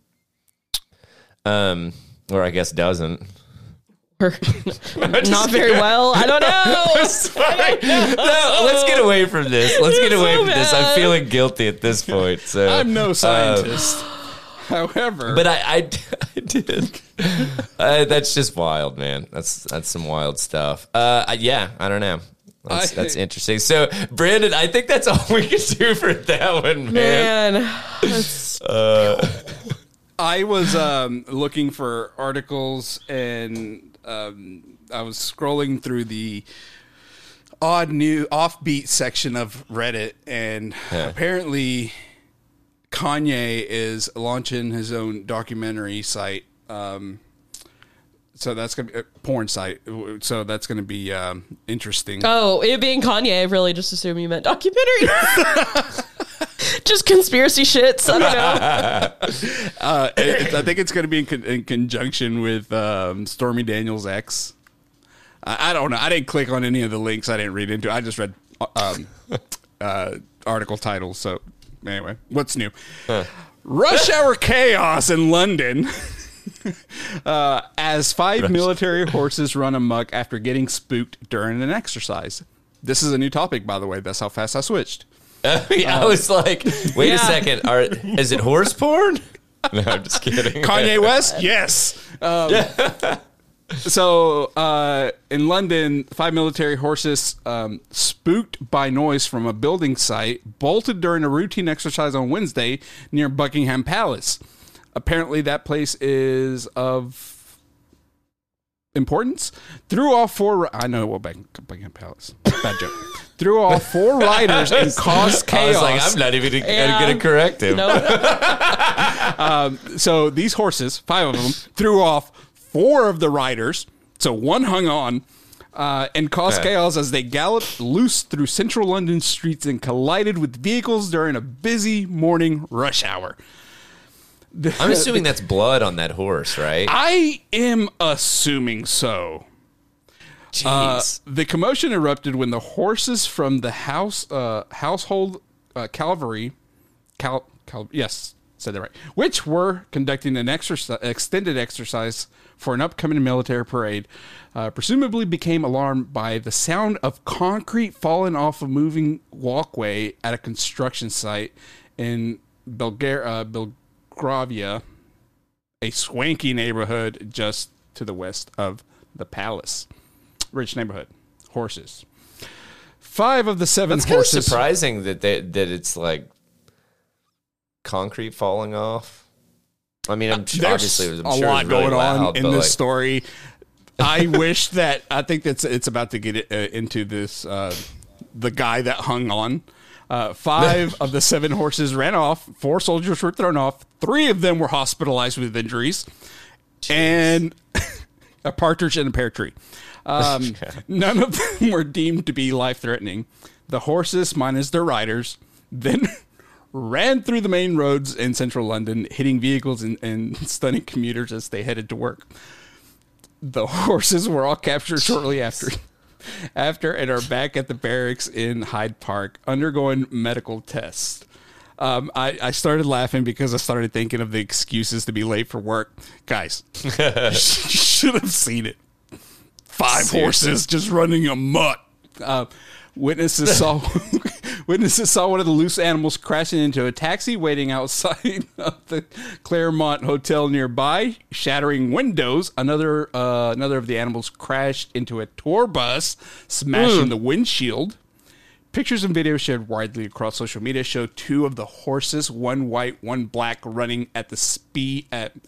Or I guess doesn't. Or not very well. I don't know. Sorry. No, let's get away from this. Let's get away from this. I'm bad. feeling guilty at this point. So I'm no scientist. However, but I did. That's just wild, man. That's some wild stuff. Yeah, I don't know. That's interesting. So, Brandon, I think that's all we can do for that one, man. That's I was looking for articles and I was scrolling through the odd new offbeat section of Reddit, and apparently Kanye is launching his own documentary site. So that's gonna be a porn site. So that's gonna be interesting. oh, it being Kanye, I really just assumed you meant documentary. Just conspiracy shits. I don't know. I think it's going to be in conjunction with Stormy Daniels' ex. I don't know. I didn't click on any of the links. I didn't read into it. I just read article titles. So anyway, what's new? Rush hour chaos in London. As 5 military horses run amok after getting spooked during an exercise. This is a new topic, by the way. That's how fast I switched. I was like, wait a second. Is it horse porn? No, I'm just kidding. Kanye West? Yes. So, in London, 5 military horses, spooked by noise from a building site, bolted during a routine exercise on Wednesday near Buckingham Palace. Apparently, that place is of importance. Threw off 4... I know what Buckingham Palace. Bad joke. Threw off 4 riders and caused chaos. I was like, I'm not even going to correct him. So these horses, 5 of them, threw off 4 of the riders. So 1 hung on and caused chaos as they galloped loose through central London streets and collided with vehicles during a busy morning rush hour. I'm assuming that's blood on that horse, right? I am assuming so. Jeez. The commotion erupted when the horses from the household cavalry, said that right. Which were conducting an extended exercise for an upcoming military parade, presumably became alarmed by the sound of concrete falling off a moving walkway at a construction site in Belgravia, a swanky neighborhood just to the west of the palace. Rich neighborhood. Horses. 5 of the 7 It's kind of horses. surprising that it's like concrete falling off. I mean, There's obviously it was a lot really going on loud, in but, this like, story. I wish that I think it's about to get into this. The guy that hung on. 5 of the 7 horses ran off. 4 soldiers were thrown off. 3 of them were hospitalized with injuries, and a partridge and a pear tree. None of them were deemed to be life-threatening. The horses, minus their riders, then ran through the main roads in central London, hitting vehicles and stunning commuters as they headed to work. The horses were all captured shortly after and are back at the barracks in Hyde Park, undergoing medical tests. I started laughing because I started thinking of the excuses to be late for work. Guys, you should have seen it. 5 horses just running amok. Witnesses saw one of the loose animals crashing into a taxi waiting outside of the Claremont Hotel nearby, shattering windows. Another of the animals crashed into a tour bus, smashing the windshield. Pictures and videos shared widely across social media show 2 of the horses, one white, one black, running at the speed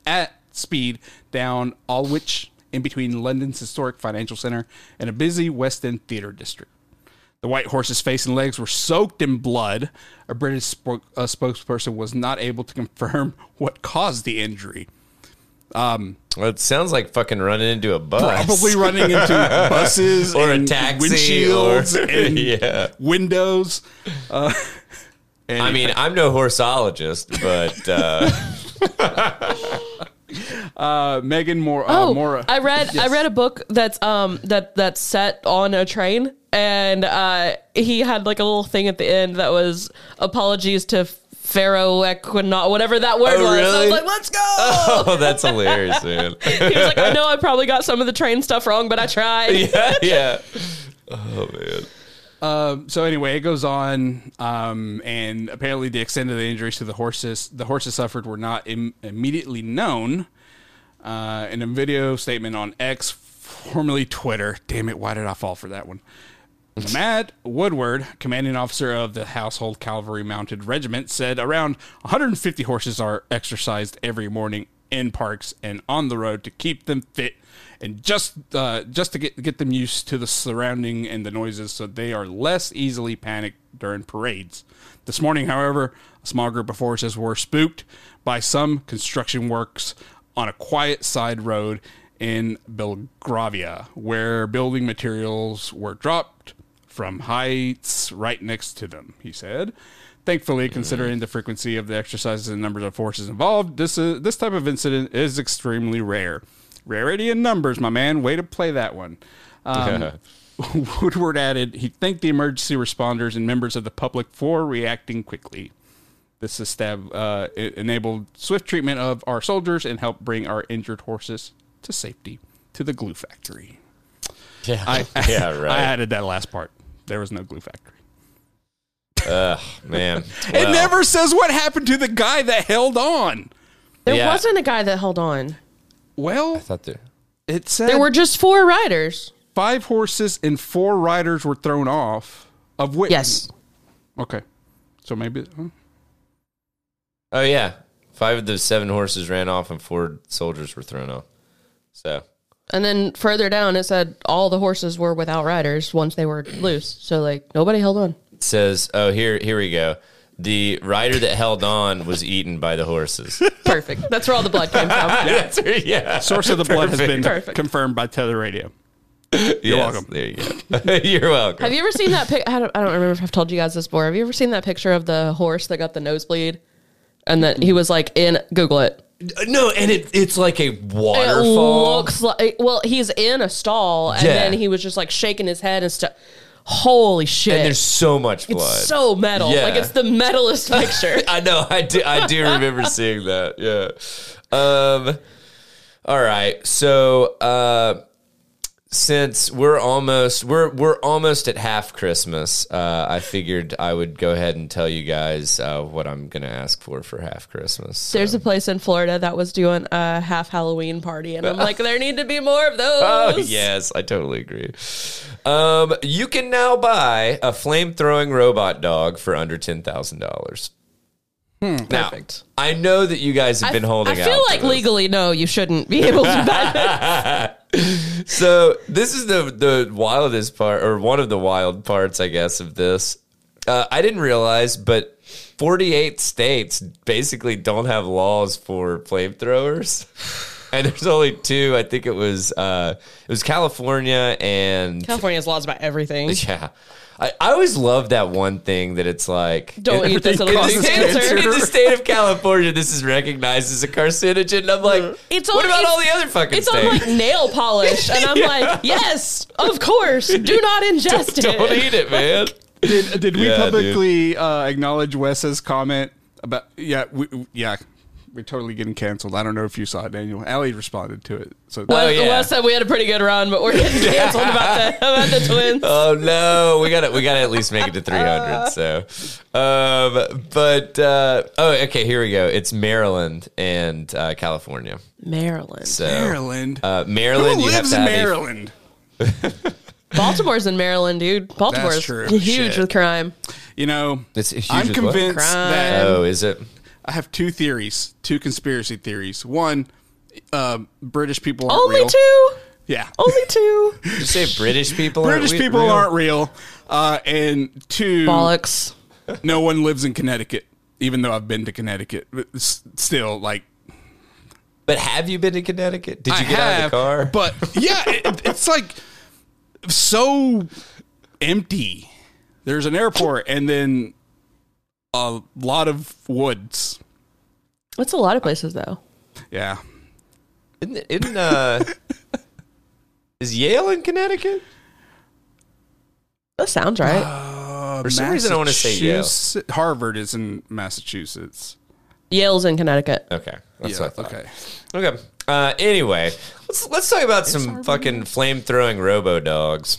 down Aldwych, in between London's historic financial center and a busy West End theater district. The white horse's face and legs were soaked in blood. A British spokesperson was not able to confirm what caused the injury. Well, it sounds like fucking running into a bus. Probably running into buses or and a taxi windshields or, and yeah. windows. I mean, I'm no horseologist, but Megan Moore. I read a book that's that's set on a train, and he had like a little thing at the end that was apologies to Pharaoh Equinaut, whatever that word was. really? I was like, let's go. oh, that's hilarious, man. He was like, I know I probably got some of the train stuff wrong, but I tried. yeah. Oh man. So anyway, it goes on, and apparently the extent of the injuries to the horses suffered were not immediately known. In a video statement on X, formerly Twitter, damn it, why did I fall for that one? Matt Woodward, commanding officer of the Household Cavalry Mounted Regiment, said around 150 horses are exercised every morning in parks and on the road to keep them fit and just to get them used to the surrounding and the noises so they are less easily panicked during parades. This morning, however, a small group of horses were spooked by some construction works on a quiet side road in Belgravia, where building materials were dropped from heights right next to them, he said. Thankfully, considering the frequency of the exercises and numbers of horses involved, this type of incident is extremely rare. Rarity in numbers, my man. Way to play that one. Woodward added he thanked the emergency responders and members of the public for reacting quickly. This it enabled swift treatment of our soldiers and helped bring our injured horses to safety to the glue factory. Yeah. Right. I added that last part. There was no glue factory. Man. It never says what happened to the guy that held on. There wasn't a guy that held on. Well, I thought it said There were just 4 riders. 5 horses and 4 riders were thrown off. Of which? Yes. Okay. So maybe. Oh yeah. 5 of the 7 horses ran off and 4 soldiers were thrown off. So. And then further down, it said all the horses were without riders once they were loose. So, like, nobody held on. It says, oh, here we go. The rider that held on was eaten by the horses. Perfect. That's where all the blood came from. Yeah. Source of the blood has been Perfect. confirmed by Tether Radio. You're welcome. There you go. You're welcome. Have you ever seen that I don't remember if I've told you guys this before. Have you ever seen that picture of the horse that got the nosebleed? And that he was like Google it. No, and it's like a It waterfall. looks like, well, he's in a stall and then he was just like shaking his head and stuff. holy shit. And there's so much blood. It's so metal. Yeah. Like, it's the metalest picture. I know. I do remember seeing that. Yeah. All right. So, since we're almost at half Christmas, I figured I would go ahead and tell you guys what I'm gonna ask for half Christmas. There's a place in Florida that was doing a half Halloween party, and I'm like, there need to be more of those. Oh yes, I totally agree. You can now buy a flame-throwing robot dog for under $10,000. Perfect. Now, I know that you guys have been holding out. I feel for like this. legally, no, you shouldn't be able to buy it. So this is the wildest part, or one of the wild parts, I guess, of this. I didn't realize, but 48 states basically don't have laws for flamethrowers, and there's only two. I think it was California and California has laws about everything. yeah. I always love that one thing that it's like Don't eat this, it'll in cause the- cancer. in the state of California, this is recognized as a carcinogen. And I'm like, what about all the other fucking It's states? on like nail polish, and I'm like, yes, of course, do not ingest it. Don't eat it, man. Did we Yeah, publicly acknowledge Wes's comment about? We're totally getting canceled. I don't know if you saw it, Daniel. Allie responded to it. So Wes, Wes said we had a pretty good run, but we're getting canceled about the twins. Oh no, we got to at least make it to 300. So, okay, here we go. It's Maryland and California. Maryland. So Maryland. Maryland, Who you have lives to in have Maryland? Baltimore's in Maryland, dude. Baltimore's true. huge Shit. with crime. You know, It's huge I'm as what? convinced Crime. that Oh, is it? I have two conspiracy theories. One, British people aren't Only real. two? Yeah. Only two? Did you say British people? British aren't people real? aren't real. And two, Bollocks. no one lives in Connecticut, even though I've been to Connecticut. But still, like, But have you been to Connecticut? Did you I get out of have, the car? But yeah, it's like so empty. There's an airport and then a lot of woods. That's a lot of places, though. Yeah. Is Yale in Connecticut? That sounds right. For some reason, I want to say Yale. Massachusetts- Harvard is in Massachusetts. Yale's in Connecticut. Okay, that's Yeah, what I thought. okay. Okay. Anyway, let's talk about some fucking flame throwing robo dogs.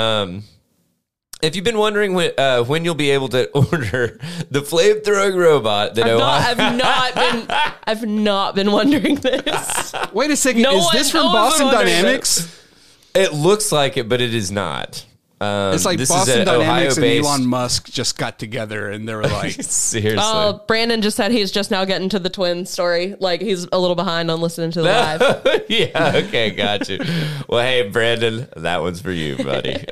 If you've been wondering when you'll be able to order the flame throwing robot that I've not been wondering this. Wait a second. No Is one- this from no one's Boston wondering Dynamics? it looks like it, but it is not. It's like this Boston is an Dynamics and Ohio-based- Elon Musk just got together and they were like, Seriously. Brandon just said he's just now getting to the twin story. Like, he's a little behind on listening to the live. Yeah, okay, got you. Well, hey, Brandon, that one's for you, buddy.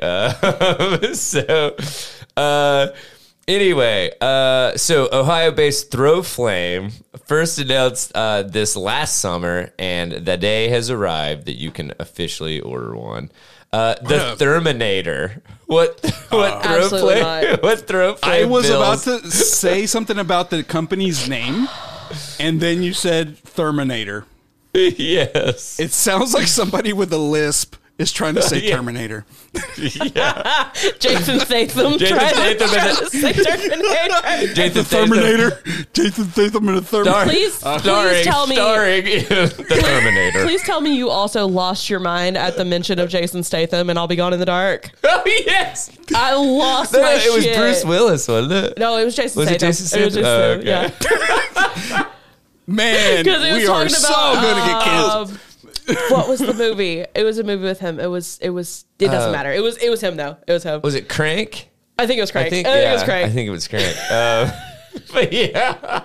Anyway, so Ohio-based Throw Flame first announced this last summer, and the day has arrived that you can officially order one. The Therminator. What Throw Absolutely Flame? not. What Throw Flame? I was bills? about to say something about the company's name, and then you said Terminator. Yes. It sounds like somebody with a lisp is trying to say Yeah. Terminator. Jason Statham. Jason trying to Statham say Terminator. Jason Statham. Jason Statham in a Terminator. Please tell me. Starring the Terminator. Please tell me you also lost your mind at the mention of Jason Statham and I'll Be Gone in the Dark. Oh, yes. I lost No, my it was shit. Bruce Willis, wasn't it? No, it was Jason Was it Statham. Jason It was Statham? Jason Oh, Statham, yeah. Man, Because it was we are talking so about going to get canceled. what was the movie? It was a movie with him. It doesn't matter. It was him though. It was him. Was it Crank? I think it was Crank. I think it was Crank. I think it was Crank. But yeah.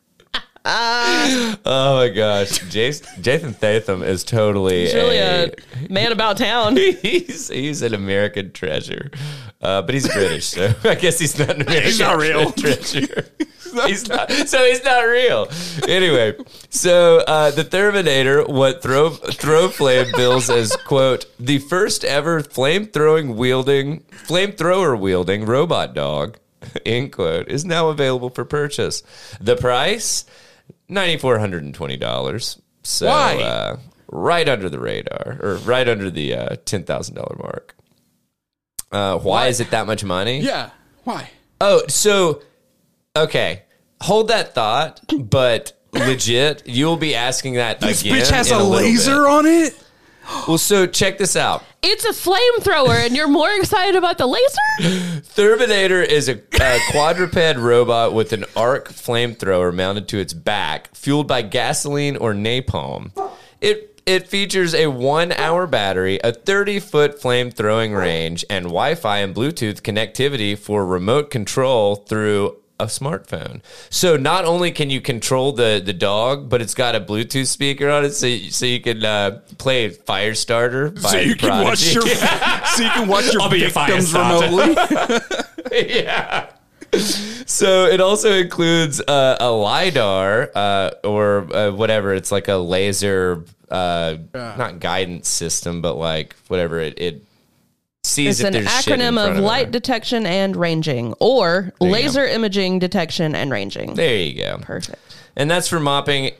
Oh my gosh, Jason Statham is totally He's really a man about town. he's an American treasure, but he's British, so I guess he's not an American He's not real. treasure. He's not real. Anyway, so the Terminator, what Throw Flame bills as quote the first ever flamethrower wielding robot dog, end quote, is now available for purchase. The price $9,420. So Why? right under the radar, or right under the $10,000 mark. Why is it that much money? Yeah. Why? Oh, so, okay. Hold that thought, but legit, you'll be asking that This again. bitch has in a little laser bit. on it? Well, so check this out. It's a flamethrower, and you're more excited about the laser? Terminator is a quadruped robot with an arc flamethrower mounted to its back, fueled by gasoline or napalm. It features a 1-hour battery, a 30-foot flame-throwing range, and Wi-Fi and Bluetooth connectivity for remote control through a smartphone. So not only can you control the dog, but it's got a Bluetooth speaker on it, so you can play Firestarter by So you can watch Prodigy. your I'll be a victims Firestarter. remotely. Yeah. So it also includes a LiDAR or whatever. It's like a laser, not guidance system, but like whatever it sees. It's if an there's shit in acronym front of it. light detection and ranging, or you laser imaging detection and ranging. There you go. Perfect. And that's for mopping.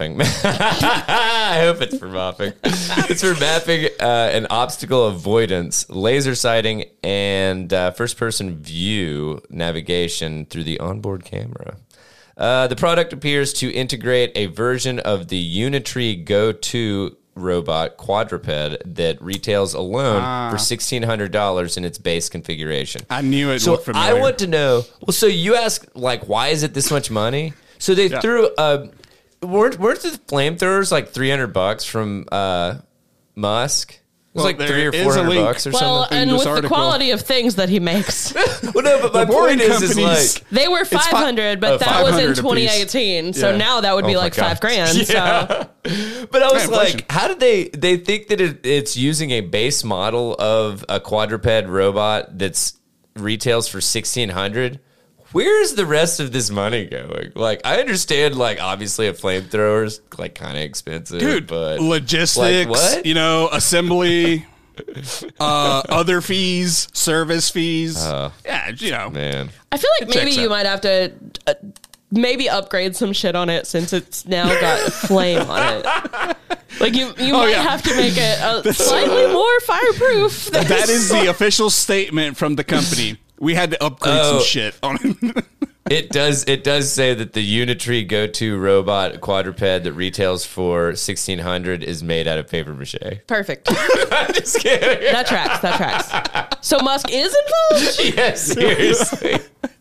I hope it's for mopping. It's for mapping and obstacle avoidance, laser sighting, and first-person view navigation through the onboard camera. The product appears to integrate a version of the Unitree Go 2 robot quadruped that retails alone for $1,600 in its base configuration. I knew it So looked familiar. I want to know. Well, so you ask, like, why is it this much money? So they threw. Weren't the flamethrowers like $300 from Musk? It was Well, like there $300 or is a $400 link. or Well, something. and this with the article. quality of things that he makes, Well, no, but my boring point is companies- like. they were 500, but that was in 500 a piece. 2018. So Yeah. now that would be Oh my like God. $5,000. Yeah. So But I was Yeah, inflation. like, how did they think that it's using a base model of a quadruped robot that's retails for $1,600? Where is the rest of this money going? Like, I understand, like, obviously a flamethrower's like kind of expensive, Dude, but logistics, like, what? assembly, other fees, service fees. Yeah, man, I feel like maybe checks you out. might have to maybe upgrade some shit on it since it's now got a flame on it. Like you might yeah. have to make it slightly more fireproof. that is the official statement from the company. We had to upgrade some shit on it. it does say that the Unitree Go 2 robot quadruped that retails for $1,600 is made out of paper mache. Perfect. I'm just kidding. That tracks. So Musk is involved? Yes, seriously.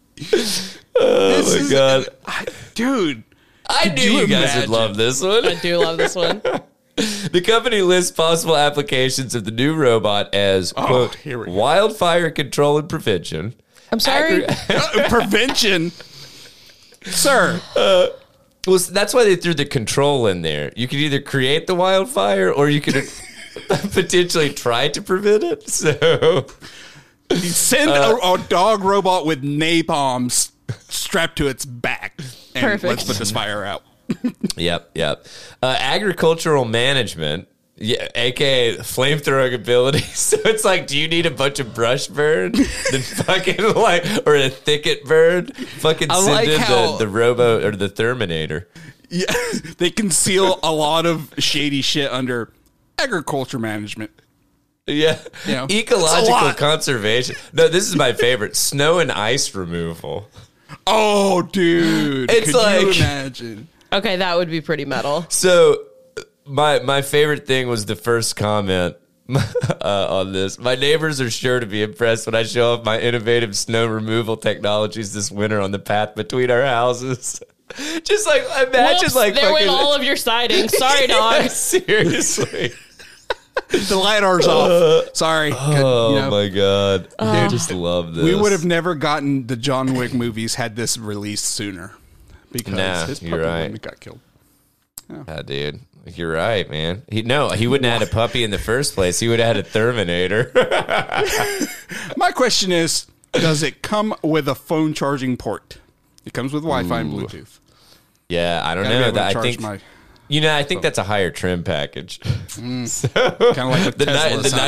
Oh my god. Dude, I knew you you guys would imagine? love this one. I do love this one. The company lists possible applications of the new robot as, quote, here we go. wildfire control and prevention. I'm sorry. prevention. Sir, Well, that's why they threw the control in there. You could either create the wildfire or you could potentially try to prevent it. So, send a dog robot with napalm strapped to its back. And Perfect. let's put this fire out. yep. Agricultural management, yeah, aka flamethrowing ability. So it's like, do you need a bunch of brush burn? Then fucking like, or a thicket burn? Fucking I send like in how- the robo or the Terminator. Yeah, they conceal a lot of shady shit under agriculture management. Yeah. You know, Ecological that's a lot. conservation. No, this is my favorite. Snow and ice removal. Oh, dude. It's Could like- you imagine? Okay, that would be pretty metal. So my favorite thing was the first comment on this. My neighbors are sure to be impressed when I show off my innovative snow removal technologies this winter on the path between our houses. Just like imagine, Whoops, like there fucking, went all of your sightings. Sorry, dog. Yeah, seriously. The LiDAR's off. Sorry. Oh my god, I Uh, just love this. We would have never gotten the John Wick movies had this released sooner. Because Nah, his you're puppy right. limit got killed. Yeah, dude. You're right, man. He wouldn't have had a puppy in the first place. He would have had a Terminator. My question is, does it come with a phone charging port? It comes with Wi-Fi and Bluetooth. Yeah, I don't Gotta be know. able to I charge think my- I think that's a higher trim package. Kind of like with The Teslas, huh?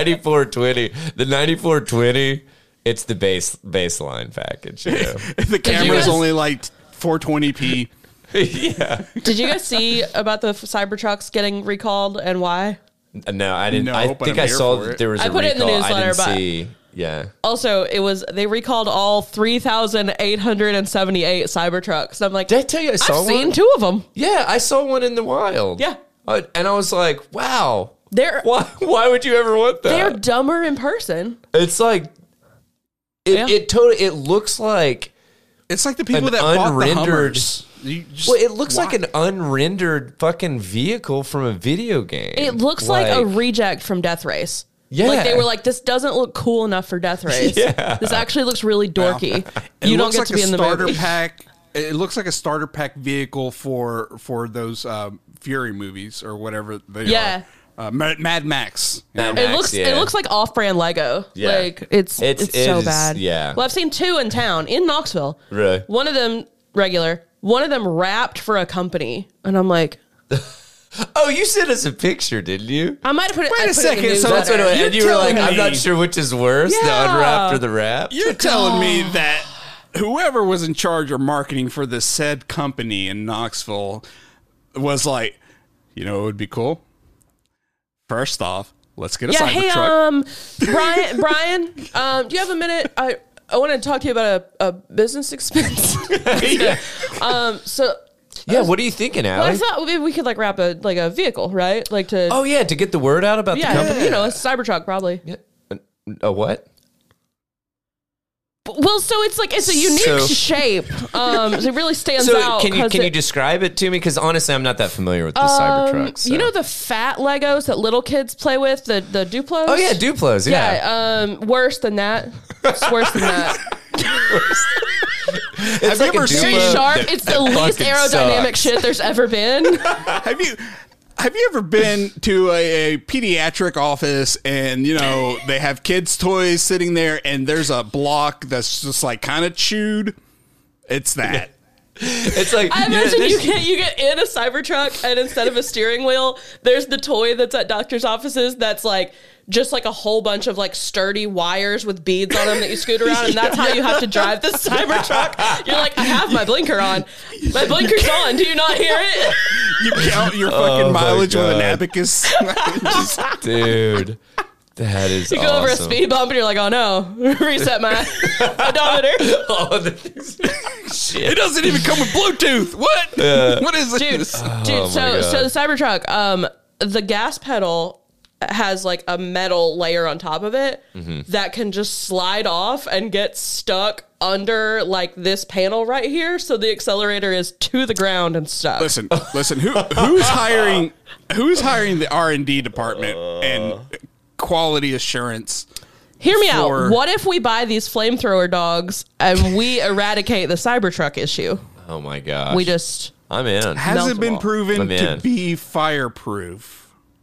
9420, it's the baseline package. You know? The camera's guys- only like 420p. Yeah. Did you guys see about the Cybertrucks getting recalled and why? No, I didn't. No, I but think I'm I here saw for that it. there was I a put it in the recall. newsletter, I didn't but see. Yeah. Also, they recalled all 3,878 Cybertrucks. I'm like, Did I tell you I saw I've seen one? 2 of them. Yeah, I saw one in the wild. Yeah. And I was like, wow. They're Why would you ever want that? they're dumber in person. It's like it looks like It's like the people An that bought the unrendered- Hummers. You just- well, it looks why? like an unrendered fucking vehicle from a video game. It looks like a reject from Death Race. Yeah. Like they were like, this doesn't look cool enough for Death Race. Yeah. This actually looks really dorky. It You don't looks get like to be a in the starter movie. pack. It looks like a starter pack vehicle for those Fury movies or whatever they Yeah. are. Mad Max. You know? Mad It Max, looks yeah. it looks like off-brand Lego. Yeah. Like it's It so is, bad. yeah. Well, I've seen 2 in town in Knoxville. Really? One of them regular. One of them wrapped for a company, and I'm like, Oh, you sent us a picture, didn't you? I might have put it. Wait I a put it in second, the so That's newsletter. what it was. You're And you were like, telling I'm not me- sure which is worse, the Yeah. unwrapped or the wrap. You're telling me that whoever was in charge of marketing for the said company in Knoxville was like, you know, it would be cool. First off, let's get a Yeah, Cybertruck. hey, Brian, do you have a minute? I want to talk to you about a business expense. So Yeah, what are you thinking, well, I Allie? thought maybe we could like wrap a vehicle, right? Like to Oh, yeah, to get the word out about the company? you know, a Cybertruck probably. Yeah. A what? Well, so it's a unique So- shape. So it really stands So out. can you 'cause can you it- describe it to me? Because honestly, I'm not that familiar with the Cybertrucks. So. You know the fat Legos that little kids play with, the Duplos? Oh yeah, Duplos. Yeah. Yeah, worse than that. It's worse than that. Have you ever Very seen- sharp. It's the least aerodynamic shit there's ever been. Have you ever been to a pediatric office and, you know, they have kids' toys sitting there and there's a block that's just like kind of chewed? It's that. It's like I you know, imagine you there's- get in a Cybertruck and instead of a steering wheel, there's the toy that's at doctor's offices that's like just like a whole bunch of like sturdy wires with beads on them that you scoot around, and that's how you have to drive the Cybertruck. You're like, I have my blinker on. My blinker's on. Do you not hear it? You count your fucking Oh my mileage with an God. abacus. dude. That is You go over a speed bump and you're like, oh no, reset my odometer. Oh, the things- shit. It doesn't even come with Bluetooth. What? What is Dude, this? dude. So God. the Cybertruck, the gas pedal has like a metal layer on top of it that can just slide off and get stuck under like this panel right here. So the accelerator is to the ground and stuck. Listen. Who's hiring the R&D department and quality assurance? Hear me for- out. What if we buy these flamethrower dogs and we eradicate the Cybertruck issue? Oh my gosh. We just I'm in. Has Melt it been them all. proven I'm to in. be fireproof?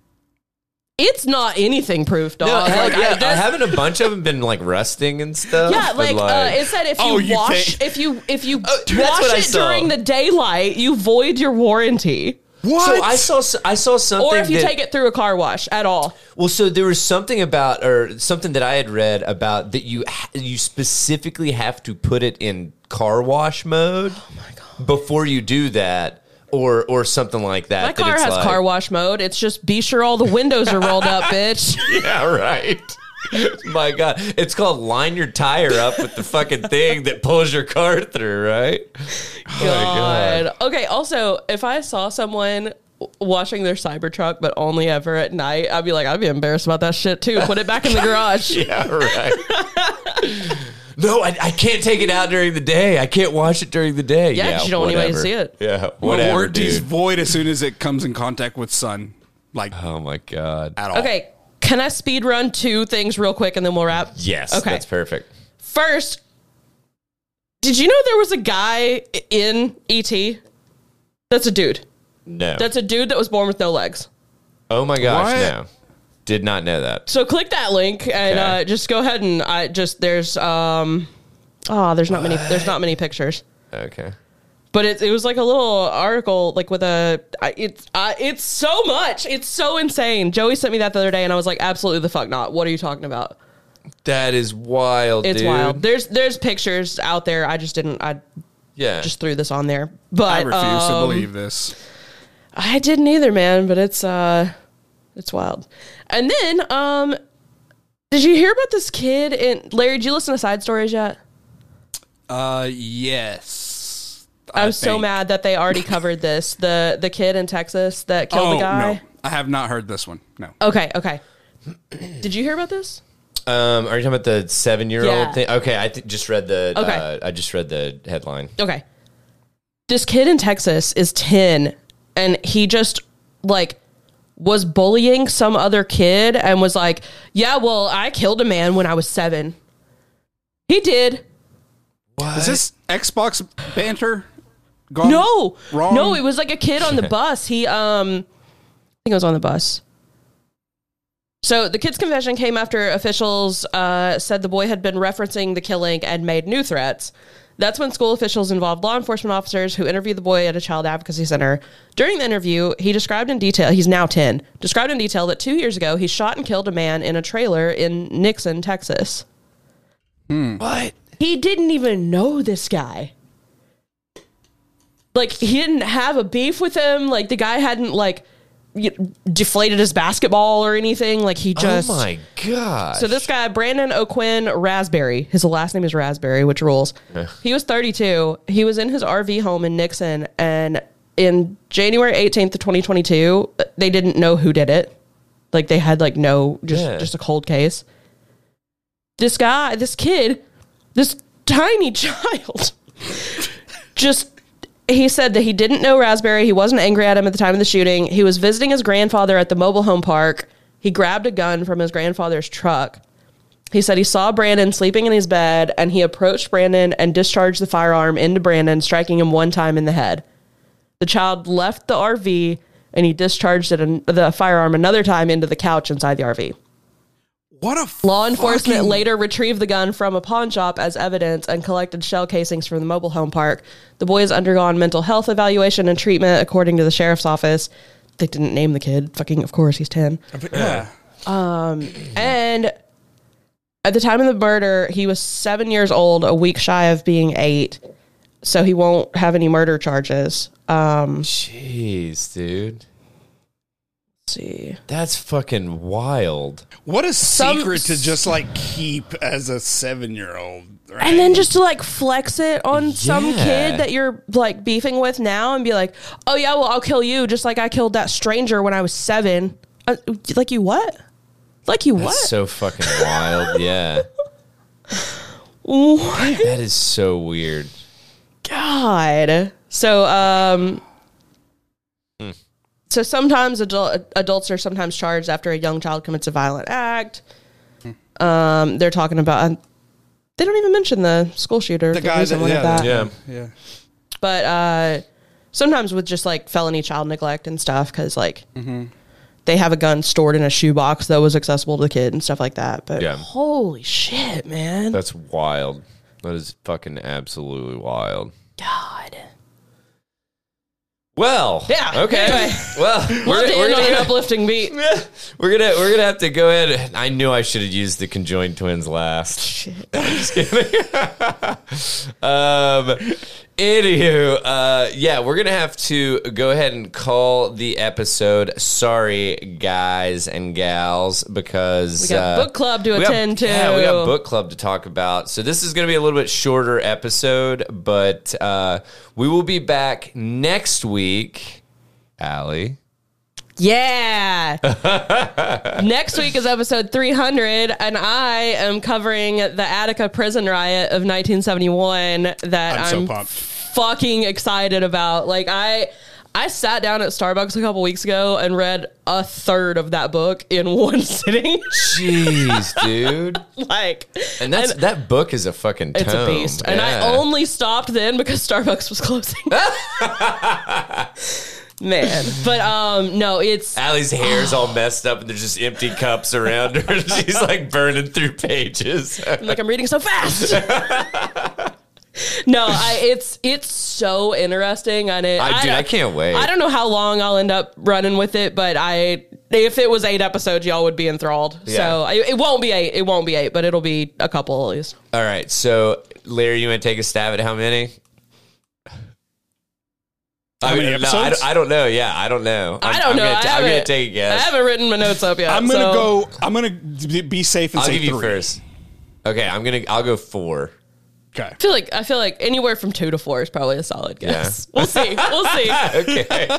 it's not anything proof, dog. No, hell Like, yeah. there's- Haven't a bunch of them been like rusting and stuff? Yeah, But, like it said, if Oh, you you wash, think- if you that's wash what I it saw. during the daylight, you void your warranty. What? So I saw something. Or if you that- take it through a car wash at all. Well, so there was something about, or something that I had read about that you specifically have to put it in car wash mode before you do that, or something like that. My that car it's has like- car wash mode. It's just be sure all the windows are rolled up, bitch. Yeah, right. My God, it's called line your tire up with the fucking thing that pulls your car through, right? Oh my God. Okay, also, if I saw someone washing their Cybertruck, but only ever at night, I'd be embarrassed about that shit too. Put it back in the garage. Yeah, right. No, I can't take it out during the day. I can't wash it during the day. Yeah, 'cause you don't want anybody to whatever. see it. Yeah, My whatever, warranty's dude. void as soon as it comes in contact with sun. Like, Oh my God. at all. Okay, can I speed run 2 things real quick and then we'll wrap? Yes, Okay. that's perfect. First, did you know there was a guy in E.T.? That's a dude. No. That's a dude that was born with no legs. Oh my gosh, What? no. Did not know that. So click that link and Okay. just go ahead and there's not many pictures. Okay. But it was like a little article, like with it's so much. It's so insane. Joey sent me that the other day, and I was like, absolutely the fuck not. What are you talking about? That is wild, It's dude. wild. There's pictures out there. I just threw this on there. But I refuse to believe this. I didn't either, man. But it's wild. And then Did you hear about this kid in Larry? Did you listen to Side Stories yet? Yes. I was so think. mad that they already covered this. The kid in Texas that killed the guy. No, I have not heard this one. No. Okay. Did you hear about this? Are you talking about the 7-year-old Yeah. thing? Okay, I just read the. Okay. I just read the headline. Okay. This kid in Texas is 10, and he just like was bullying some other kid and was like, "Yeah, well, I killed a man when I was 7." He did. What? Is this Xbox banter gone No, wrong? no, it was like a kid on the bus. He, I think it was on the bus. So the kid's confession came after officials said the boy had been referencing the killing and made new threats. That's when school officials involved law enforcement officers who interviewed the boy at a child advocacy center. During the interview, he described in detail, he's now 10, described in detail that 2 years ago, he shot and killed a man in a trailer in Nixon, Texas. What? He didn't even know this guy. Like, he didn't have a beef with him. Like, the guy hadn't, like, deflated his basketball or anything. Like, he just... Oh, my gosh. So this guy, Brandon O'Quinn Raspberry, his last name is Raspberry, which rules. He was 32. He was in his RV home in Nixon, and in January 18th of 2022, they didn't know who did it. Like, they had, like, just a cold case. This guy, this kid, this tiny child, he said that he didn't know Raspberry. He wasn't angry at him at the time of the shooting. He was visiting his grandfather at the mobile home park. He grabbed a gun from his grandfather's truck. He said he saw Brandon sleeping in his bed, and he approached Brandon and discharged the firearm into Brandon, striking him one time in the head. The child left the RV, and he discharged the firearm another time into the couch inside the RV. What a Law enforcement later retrieved the gun from a pawn shop as evidence and collected shell casings from the mobile home park. The boy has undergone mental health evaluation and treatment, according to the sheriff's office. They didn't name the kid. Fucking, of course, he's 10. Yeah. And at the time of the murder, he was 7 years old, a week shy of being 8. So he won't have any murder charges. Jeez, dude. See. That's fucking wild. What a secret to just like keep as a 7-year-old. Right? And then just to like flex it on some Yeah. kid that you're like beefing with now and be like, "Oh yeah, well I'll kill you just like I killed that stranger when I was 7." Like you what? Like you what? That's so fucking wild. Yeah. What? That is so weird. God. So so sometimes adults are sometimes charged after a young child commits a violent act. They're talking about they don't even mention the school shooter, the guy that, Yeah. But sometimes with just like felony child neglect and stuff, because like they have a gun stored in a shoebox that was accessible to the kid and stuff like that. But Yeah. holy shit, man. That's wild. That is fucking absolutely wild. God. Well, Yeah. okay. Anyway. Well, Love to end on an uplifting beat. we're gonna have to go ahead. I knew I should have used the conjoined twins last. Shit. I'm just kidding. Anywho, yeah, we're gonna have to go ahead and call the episode. Sorry, guys and gals, because We got book club to attend to. Yeah, we got book club to talk about. So this is gonna be a little bit shorter episode, but we will be back next week. Allie. Yeah. Next week is episode 300, and I am covering the Attica prison riot of 1971 that I'm so I'm pumped. fucking excited about. Like, I sat down at Starbucks a couple weeks ago and read a third of that book in one sitting. Jeez, dude. Like, And that book is a fucking tome. it's a beast. And I only stopped then because Starbucks was closing. Man. But no, it's Allie's hair's all messed up and there's just empty cups around her. She's like burning through pages. like I'm reading so fast. No, it's so interesting, and I can't wait. I don't know how long I'll end up running with it, but if it was 8 episodes, y'all would be enthralled. Yeah. So it won't be 8. It won't be 8, but it'll be a couple at least. All right, so Larry, you want to take a stab at how many? How many episodes? I don't know. Yeah, I don't know. I don't know. I'm gonna take a I guess. haven't written my notes up yet. I'm gonna be safe and I'll say give you 3. first. Okay, I'll go 4. Okay. I feel like anywhere from 2 to 4 is probably a solid guess. Yeah. We'll see. We'll see. Okay.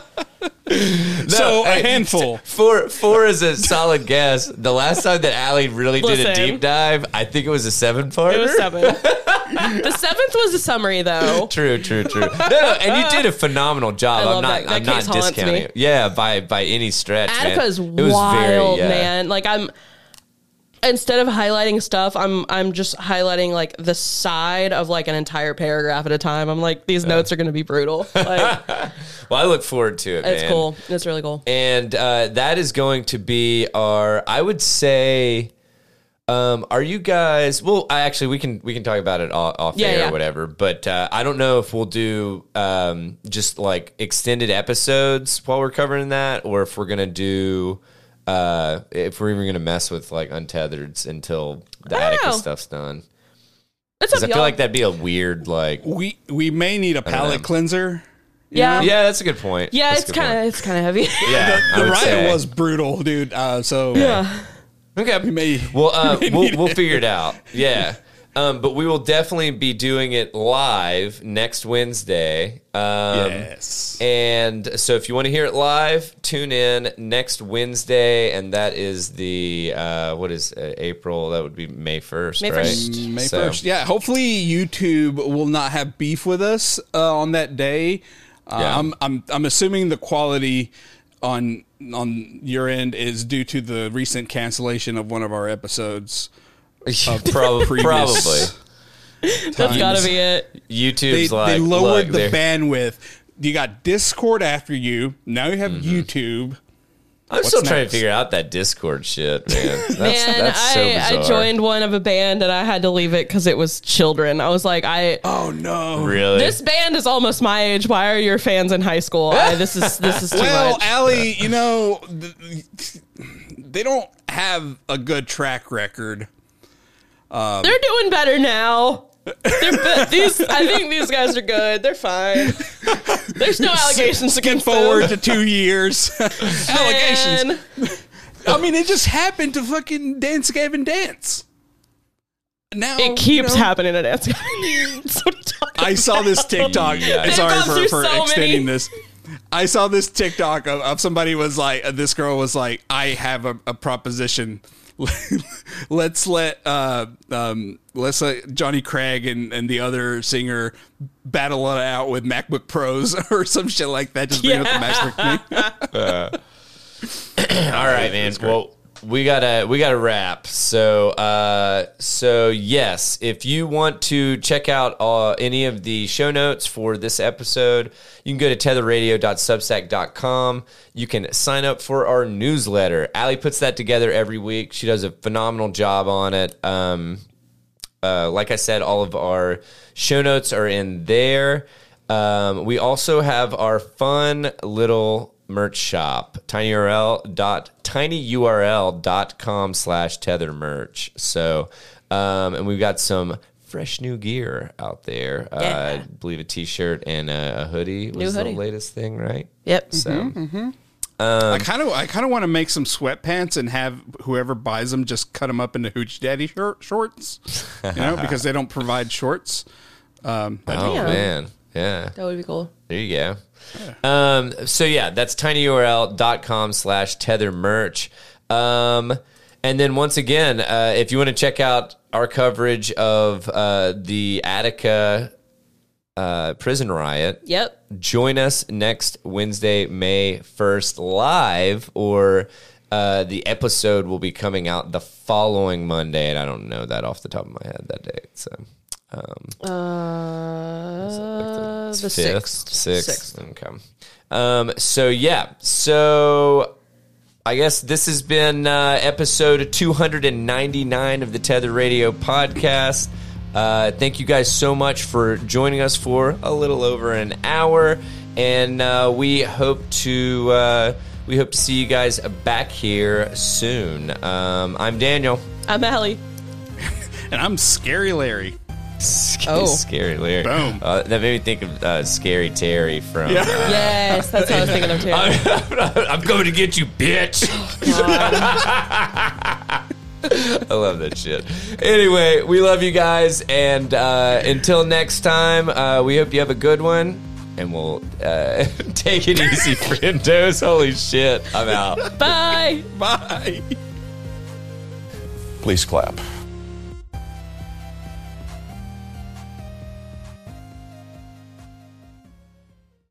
So a handful. 4 is a solid guess. The last time that Allie really did a Listen. deep dive, I think it was a 7-parter. It was 7. The 7th was a summary, though. True. No, and you did a phenomenal job. I love I'm that not case haunts discounting me. it. Yeah, by any stretch. Attica's man. It was wild, very, man. Like instead of highlighting stuff, I'm just highlighting like the side of like an entire paragraph at a time. I'm like, these notes are going to be brutal. Like, Well, I look forward to it. it's man. cool. It's really cool. And that is going to be I would say, are you guys? Well, we can talk about it off air Yeah. or whatever. But I don't know if we'll do just like extended episodes while we're covering that, or if we're gonna do if we're even gonna mess with like Untetheds until the I don't Attica know. stuff's done. It's Because up I to feel y'all. like that'd be a weird like. We may need a palate know. cleanser. Yeah. Yeah, that's a good point. Yeah, That's a it's good point. kind of heavy. Yeah, I The would riot say. was brutal, dude. So Yeah. Okay. may- Well, may need we'll it. figure it out. Yeah. But we will definitely be doing it live next Wednesday. yes. And so if you want to hear it live, tune in next Wednesday. And that is the, what is April? That would be May 1st, May right? 1st. May So- 1st. Yeah, hopefully YouTube will not have beef with us on that day. Yeah. I'm assuming the quality on your end is due to the recent cancellation of one of our episodes. Probably. previous- That's got to be it. YouTube's They like, lowered look, the they're- bandwidth. You got Discord after you. Now you have Mm-hmm. YouTube. I'm still What's trying next? to figure out that Discord shit, man. That's, Man, that's so I bizarre. joined one of a band and I had to leave it because it was children. I was like, Oh no! Really? this band is almost my age. Why are your fans in high school? This is too Well, much. Allie, you know, they don't have a good track record. They're doing better now. I think these guys are good. They're fine. There's no allegations Skip against forward them. to 2 years. Allegations. Man. I mean, it just happened to fucking Dance Gavin Dance. Now It keeps you know, happening at Dance Gavin Dance. What are you talking I saw this TikTok. Yeah. Sorry They've gone through for so extending many. this. I saw this TikTok of somebody was like, this girl was like, I have a proposition. let's let Johnny Craig and the other singer battle it out with MacBook Pros or some shit like that. Just bring up the MacBook thing. All right, man. Well, we gotta wrap. So yes, if you want to check out any of the show notes for this episode, you can go to tetherradio.substack.com. You can sign up for our newsletter. Allie puts that together every week. She does a phenomenal job on it. Like I said, all of our show notes are in there. We also have our fun little merch shop, tinyurl.com/tethermerch. So, and we've got some fresh new gear out there. Yeah. I believe a t-shirt and a hoodie was hoodie. the latest thing, right? Yep. So, I kind of want to make some sweatpants and have whoever buys them just cut them up into Hooch Daddy shorts, because they don't provide shorts. oh Yeah. man. Yeah. That would be cool. There you go. So yeah, that's tinyurl.com/tethermerch. And then once again, if you want to check out our coverage of the Attica prison riot, Yep. join us next Wednesday, May 1st, live, or the episode will be coming out the following Monday, and I don't know that off the top of my head, that date. So The Fifth? 6th. Sixth. Okay. So yeah. So I guess this has been episode 299 of the Tether Radio podcast. Thank you guys so much for joining us for a little over an hour, and we hope to see you guys back here soon. I'm Daniel. I'm Allie. And I'm Scary Larry. Scary Larry. Boom. That made me think of Scary Terry from. Yes, that's what I was thinking of too. I'm going to get you, bitch. I love that shit. Anyway, we love you guys, and until next time, we hope you have a good one, and we'll take it easy, friendos. Holy shit, I'm out. Bye. Bye. Please clap.